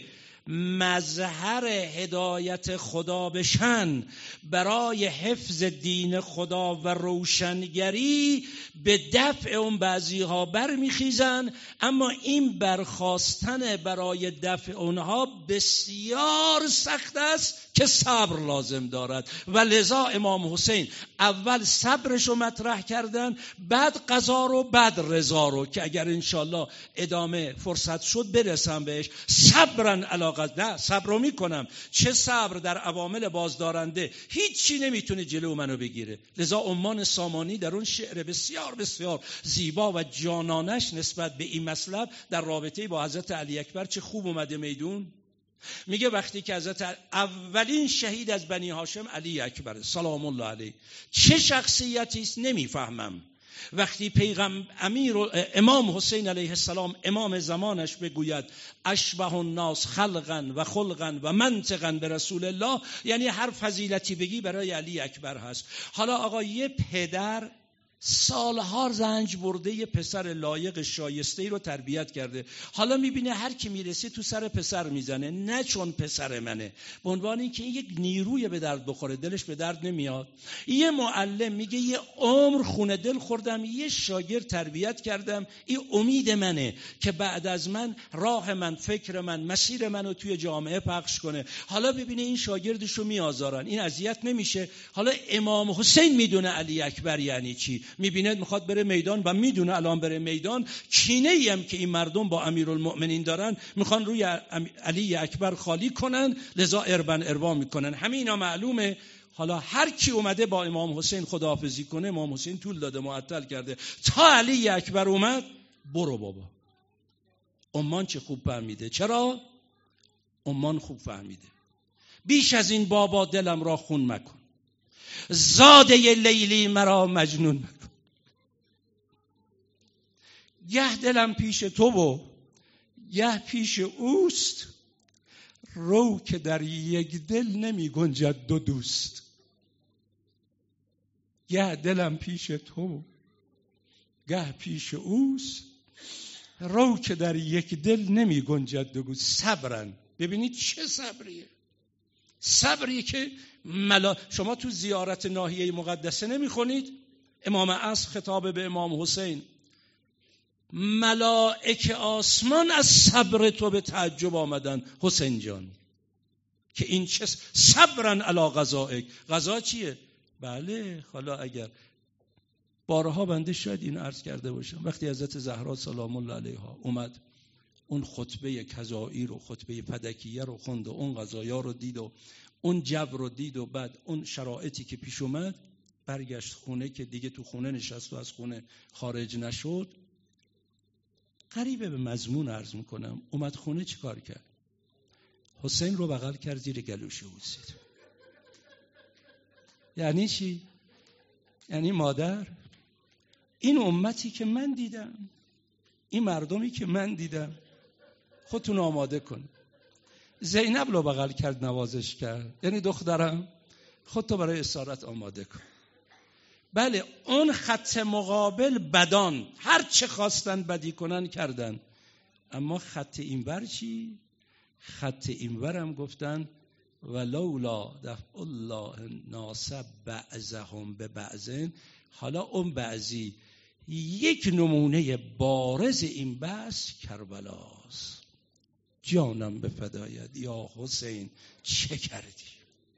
مظهر هدایت خدا بشن، برای حفظ دین خدا و روشنگری به دفع اون بعضی ها برمیخیزن، اما این برخاستن برای دفع اونها بسیار سخت است که صبر لازم دارد و لذا امام حسین اول صبرش رو مطرح کردن، بعد قضا رو، بعد رضا رو که اگر انشالله ادامه فرصت شد برسم بهش. صبرن علاقه، نه صبر رو میکنم، چه صبر در عوامل بازدارنده، هیچی نمیتونه جلو منو بگیره. لذا عمان سامانی در اون شعر بسیار بسیار زیبا و جانانش نسبت به این مطلب در رابطه با حضرت علی اکبر چه خوب اومده میدون. میگه وقتی که حضرت اولین شهید از بنی هاشم علی اکبر سلام الله علیه، چه شخصیتی است نمیفهمم. وقتی امام حسین علیه السلام امام زمانش بگوید اشبه الناس خلقا و خلقا و منطقا به رسول الله، یعنی هر فضیلتی بگی برای علی اکبر هست. حالا آقا یه پدر سالها رنج برده یه پسر لایق شایسته ای رو تربیت کرده، حالا میبینه هر کی میرسه تو سر پسر میزنه، نه چون پسر منه، به عنوان اینکه یک نیروی به درد بخوره، دلش به درد نمیاد. یه معلم میگه یه عمر خونه دل خوردم، یه شاگرد تربیت کردم، این امید منه که بعد از من راه من، فکر من، مسیر منو توی جامعه پخش کنه. حالا ببینه این شاگردشو میآزارن، این اذیت نمیشه. حالا امام حسین میدونه علی اکبر یعنی چی، میبینه میخواد بره میدان و میدونه الان بره میدان، کینه ای هم که این مردم با امیرالمؤمنین دارن میخوان روی علی اکبر خالی کنن، لذا اربا میکنن. همینا معلومه. حالا هر کی اومده با امام حسین خداحافظی کنه، امام حسین طول داده، معطل کرده تا علی اکبر اومد. برو بابا. عمان چه خوب فهمیده. چرا؟ عمان خوب فهمیده. بیش از این بابا دلم را خون مکن، زاده لیلی مرا مجنون مکن. گه دلم پیش تو و گه پیش اوست، رو که در یک دل نمی گنجد دو دوست. گه دلم پیش تو گه پیش اوست، رو که در یک دل نمی گنجد دو دوست. صبرن. ببینید چه صبریه، صبری که شما تو زیارت ناحیه مقدسه نمیخونید؟ امام عصر خطاب به امام حسین، ملائکه آسمان از صبر تو به تعجب آمدن حسین جان، که این چه صبرن علی قضائک. قضا چیه؟ بله، حالا اگر بارها بنده شاید این عرض کرده باشم، وقتی حضرت زهرا سلام الله علیها اومد اون خطبه کذایی رو، خطبه فدکیه رو خوند و اون قضایا رو دید و اون جبر رو دید و بعد اون شرایطی که پیش اومد، برگشت خونه که دیگه تو خونه نشست و از خونه خارج نشد. قریبه به مضمون عرض میکنم، اومد خونه چیکار کرد؟ حسین رو بغل کرد، زیر گلوش بوسید. یعنی چی؟ یعنی مادر، این امتی که من دیدم، این مردمی که من دیدم، خودتون آماده کن. زینب رو بغل کرد، نوازش کرد، یعنی دخترم خودتو برای اسارت آماده کن. بله، اون خط مقابل بدان هر چه خواستن بدی کنن کردن، اما خط اینور چی؟ خط اینور هم گفتن ولولا دفع الله الناس بعضهم ببعض. حالا اون بعضی یک نمونه بارز این بحث کربلاست. جانم به فدایت یا حسین، چه کردی؟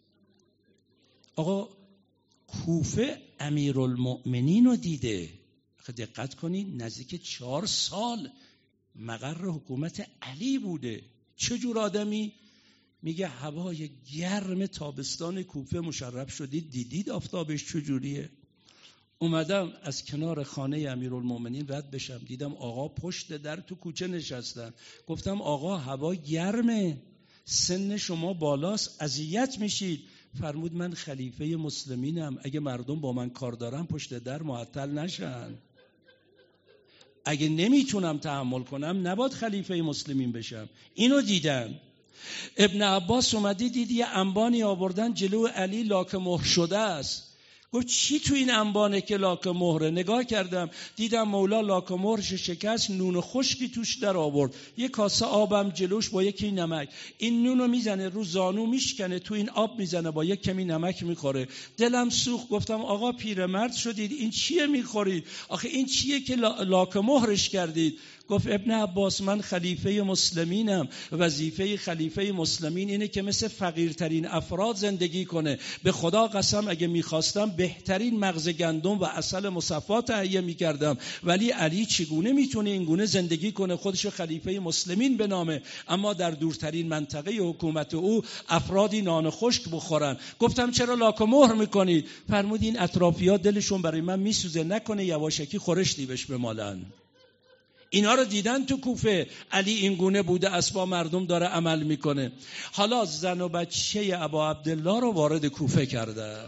آقا کوفه امیرالمؤمنین رو دیده، دقت کنید، نزدیک 4 سال مقر حکومت علی بوده. چجور آدمی؟ میگه هوای گرم تابستان کوفه مشرف شدید، دیدید آفتابش چجوریه؟ اومدم از کنار خانه امیرالمؤمنین رد بشم، دیدم آقا پشت در تو کوچه نشستن. گفتم آقا هوا گرمه، سن شما بالاست، اذیت میشید. فرمود من خلیفه مسلمینم، اگه مردم با من کار دارن پشت در معطل نشن. اگه نمیتونم تحمل کنم نباید خلیفه مسلمین بشم. اینو دیدم. ابن عباس اومدی دید یه انبانی آوردن جلو علی لاک مهر شده است. گفت چی تو این انبانه که لاک مهره؟ نگاه کردم دیدم مولا لاک مهرش شکست، نون خشکی توش در آورد، یه کاسه آبم جلوش با یکی نمک. این نونو میزنه رو زانو میشکنه، تو این آب میزنه با یک کمی نمک میخوره. دلم سوخت، گفتم آقا پیرمرد شدید این چیه میخورید؟ آخه این چیه که لاک مهرش کردید؟ گفت ابن عباس من خلیفه مسلمینم، وظیفه خلیفه مسلمین اینه که مثل فقیرترین افراد زندگی کنه. به خدا قسم اگه میخواستم بهترین مغز گندم و عسل مصفا تهیه میکردم، ولی علی چگونه میتونه این گونه زندگی کنه، خودشو خلیفه مسلمین بنامه، اما در دورترین منطقه حکومت او افرادی نان خشک بخورن. گفتم چرا لاک مهر میکنید؟ فرمود این اطرافیات دلشون برای من میسوزه، نکنه یواشکی خورشتی بهش بمالن. اینا رو دیدن تو کوفه علی این گونه بوده است، با مردم داره عمل میکنه. حالا زن و بچه ابا عبدالله رو وارد کوفه کردن.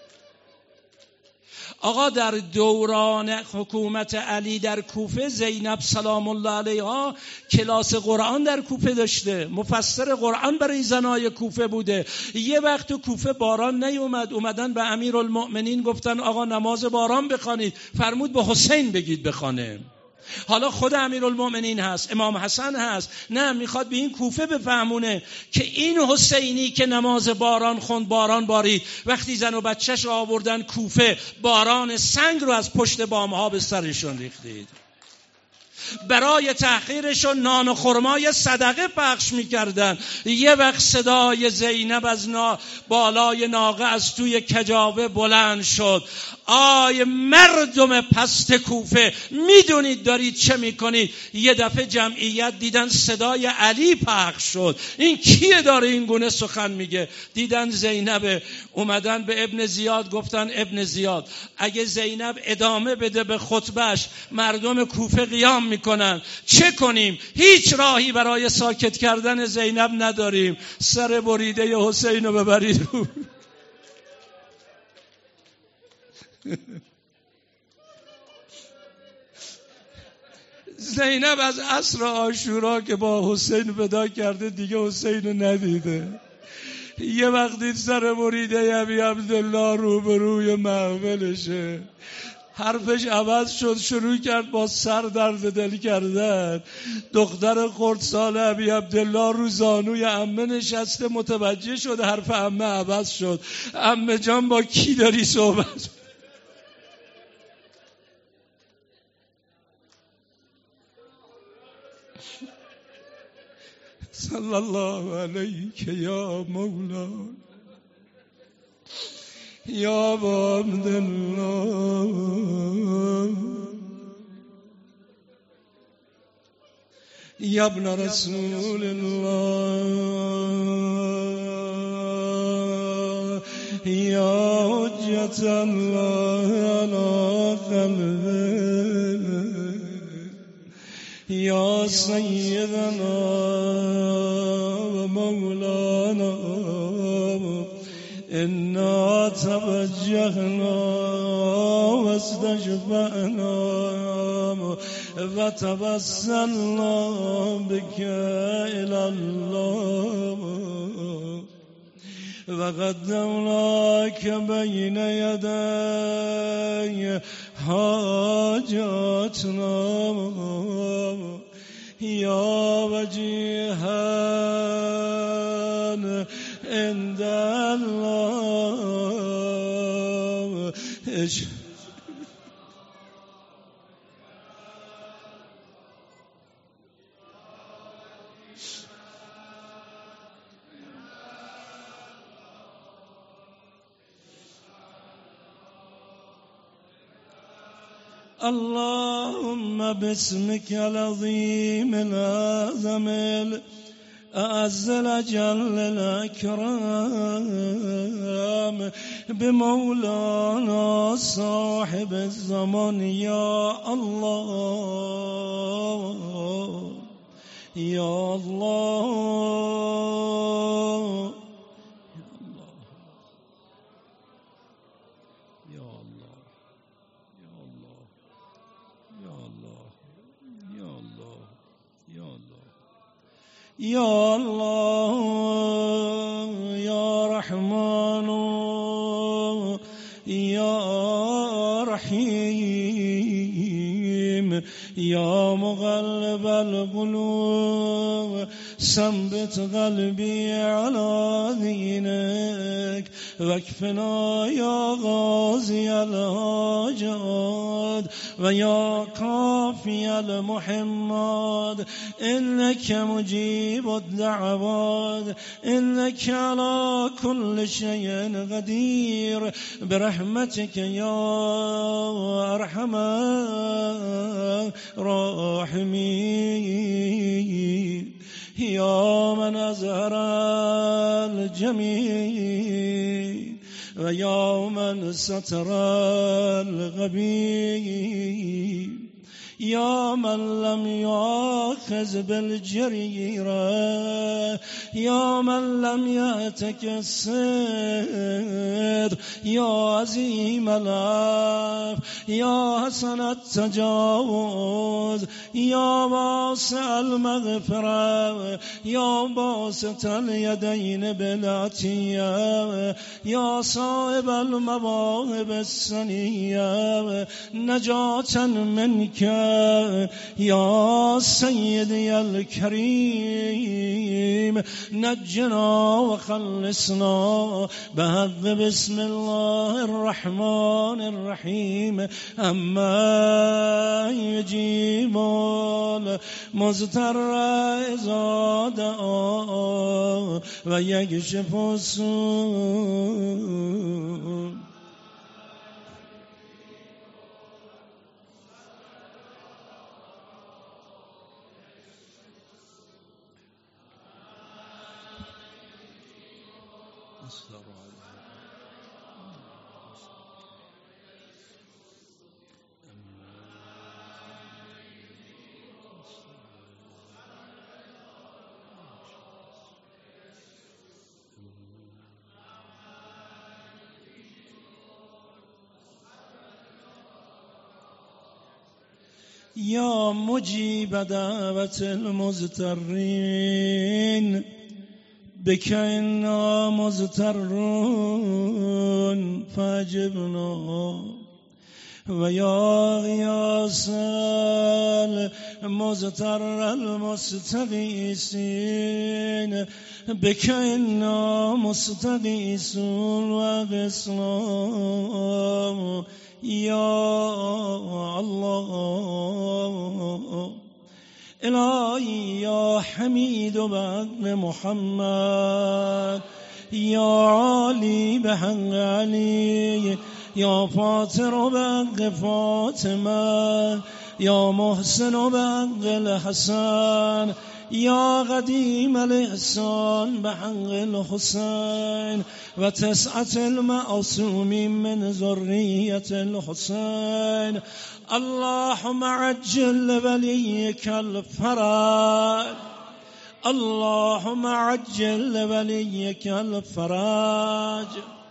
آقا در دوران حکومت علی در کوفه زینب سلام الله علیها کلاس قرآن در کوفه داشته، مفسر قرآن برای زنای کوفه بوده. یه وقت تو کوفه باران نیومد، اومدن به امیرالمؤمنین گفتن آقا نماز باران بخوانید، فرمود به حسین بگید بخوانه. حالا خود امیرالمؤمنین هست، امام حسن هست، نه میخواد به این کوفه بفهمونه که این حسینی که نماز باران خوند، باران بارید. وقتی زن و بچهش رو آوردن کوفه، باران سنگ رو از پشت بامها به سرشون ریختید. برای تحقیرشون نان و خرمای صدقه پخش میکردن. یه وقت صدای زینب از بالای ناقه از توی کجاوه بلند شد، آی مردم پست کوفه، میدونید دارید چه میکنید؟ یه دفعه جمعیت دیدن صدای علی پخش شد، این کیه داره این گونه سخن میگه؟ دیدن زینب. اومدن به ابن زیاد گفتن ابن زیاد اگه زینب ادامه بده به خطبهش مردم کوفه قیام میکنن، چه کنیم؟ هیچ راهی برای ساکت کردن زینب نداریم، سر بریده حسین رو ببرید رو. زینب از عصر عاشورا که با حسین ودا کرده دیگه حسین رو ندیده. یه وقتی سر بریده ابی عبدالله روبروی محفلشه، حرفش عوض شد، شروع کرد با سر درد دل کردن. دختر خردسال ابی عبدالله رو زانوی عمه نشسته، متوجه شد حرف عمه عوض شد. عمه جان با کی داری صحبت؟ صلی الله علیک یا مولا یا ابا عبدالله یا ابن رسول الله یا حجت الله علی قلبه یا سیدنا و مولانا انا توجهنا و استشفعنا و توسلنا بك الى الله و قدمناک بین یدی حاجاتنا یا وجیها عند الله. اللهم باسمك العظيم الأعظم الأعز الأجل الأكرم بمولانا صاحب الزمان يا الله يا الله يا الله يا رحمن یا رحیم یا مقلب القلوب ثبت قلبی علی دینک واکفنا یا غازی الحاجات و یا کافی المحمات انک مجیب الدعوات انک علی كل شيء قدير برحمتك يا أرحم الراحمين يا من أزهر الجميل ويا من ستر الغبي يا من لم يؤاخذ بالجريرة يا من لم يأتك الصدر يا عظيم العفو يا حسن التجاوز يا واسع المغفرة يا باسط اليدين بالعطية يا صاحب المواهب السنية نجاة منك يا سيدي الكريم نجنا وخلصنا بحق بسم الله الرحمن الرحيم أما يجيب المضطر إذا دعا ويكشف السوء يا مجيب دعوة المضطرين بك إنا مضطرون فاجبنا ويا غياث المضطر المستغيثين بك إنا مستغيثون وغسنا يا الله إلهي يا حميد بحق محمد يا عالي بحق علي يا فاطر بحق فاطمة يا محسن بحق الحسن يا قديم الإحسان بحق الحسين وتسعة المعصومين من ذرية الحسين اللهم عجل وليك الفرج اللهم عجل وليك الفرج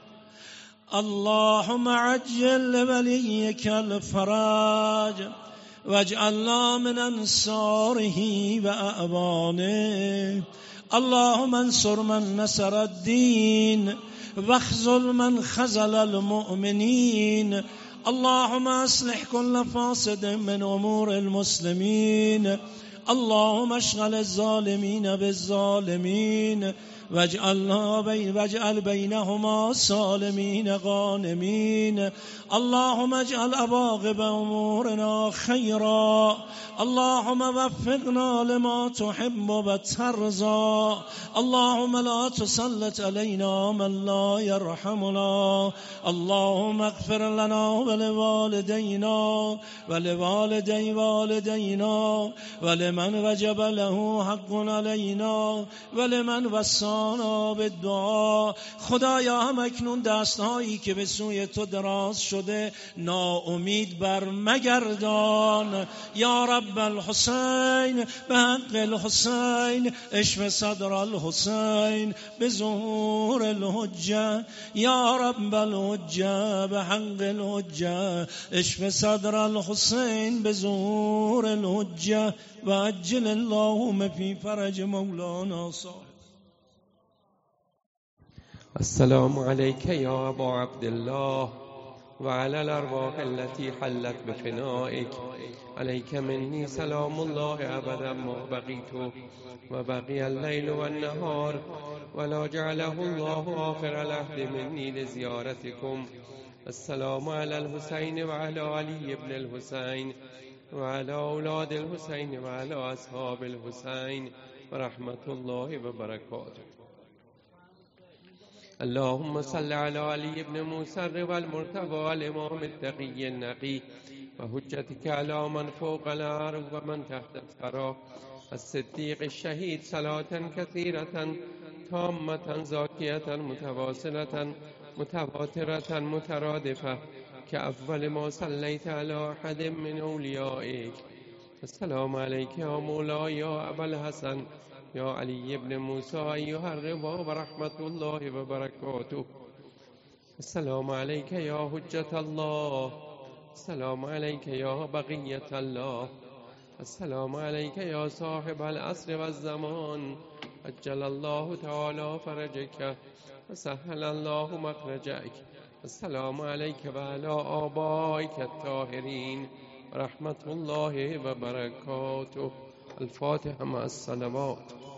اللهم عجل وليك الفرج واجعلنا من أنصاره وأعوانه اللهم انصر من نصر الدين واخذل من خذل المؤمنين اللهم اصلح كل فاسد من أمور المسلمين اللهم اشغل الظالمين بالظالمين واجعل بينهما سالمين غانمين اللهم اجعل عواقب أمورنا خيرا اللهم وفقنا لما تحب وترضى اللهم لا تسلط علينا من لا يرحمنا اللهم اغفر لنا ولوالدينا ولوالدي والدينا ولمن وجب له حق علينا ولمن وصانا بالدعا خدایا هم اکنون دستهایی که به سوی تو دراز شده ناامید بر مگردان یا رب الحسین به حق الحسین اشف صدر الحسین به ظهور الحجه یا رب الحجه به حق الحجه اشف صدر الحسین به ظهور الحجه و عجل اللهم فی فرج مولانا صاحب. السلام عليك يا أبا عبد الله وعلى الأرواح التي حلت بفنائك. عليك مني سلام الله أبدا ما بقيت وبقي الليل والنهار، ولا جعله الله آخر العهد مني لزيارتكم. السلام على الحسين وعلى علي بن الحسين وعلى أولاد الحسين وعلى أصحاب الحسين ورحمة الله وبركاته. اللهم صل على علي بن موسى الرضا المرتضى الإمام التقي النقي وحجتك على من فوق الأرض ومن تحت الثرى الصديق الشهيد صلاة كثيرة تامة زاكية متواصلة متواترة مترادفة كأول ما صليت على أحد من أوليائك. السلام عليك يا مولاي يا أبا الحسن يا علي بن موسى أيها الرضا ورحمة الله وبركاته. السلام عليك يا حجة الله. السلام عليك يا بقية الله. السلام عليك يا صاحب العصر والزمان. أجل الله تعالى فرجك وسهل الله مخرجك. السلام عليك وعلى آبائك الطاهرين ورحمة الله وبركاته. الفاتحة مع الصلوات.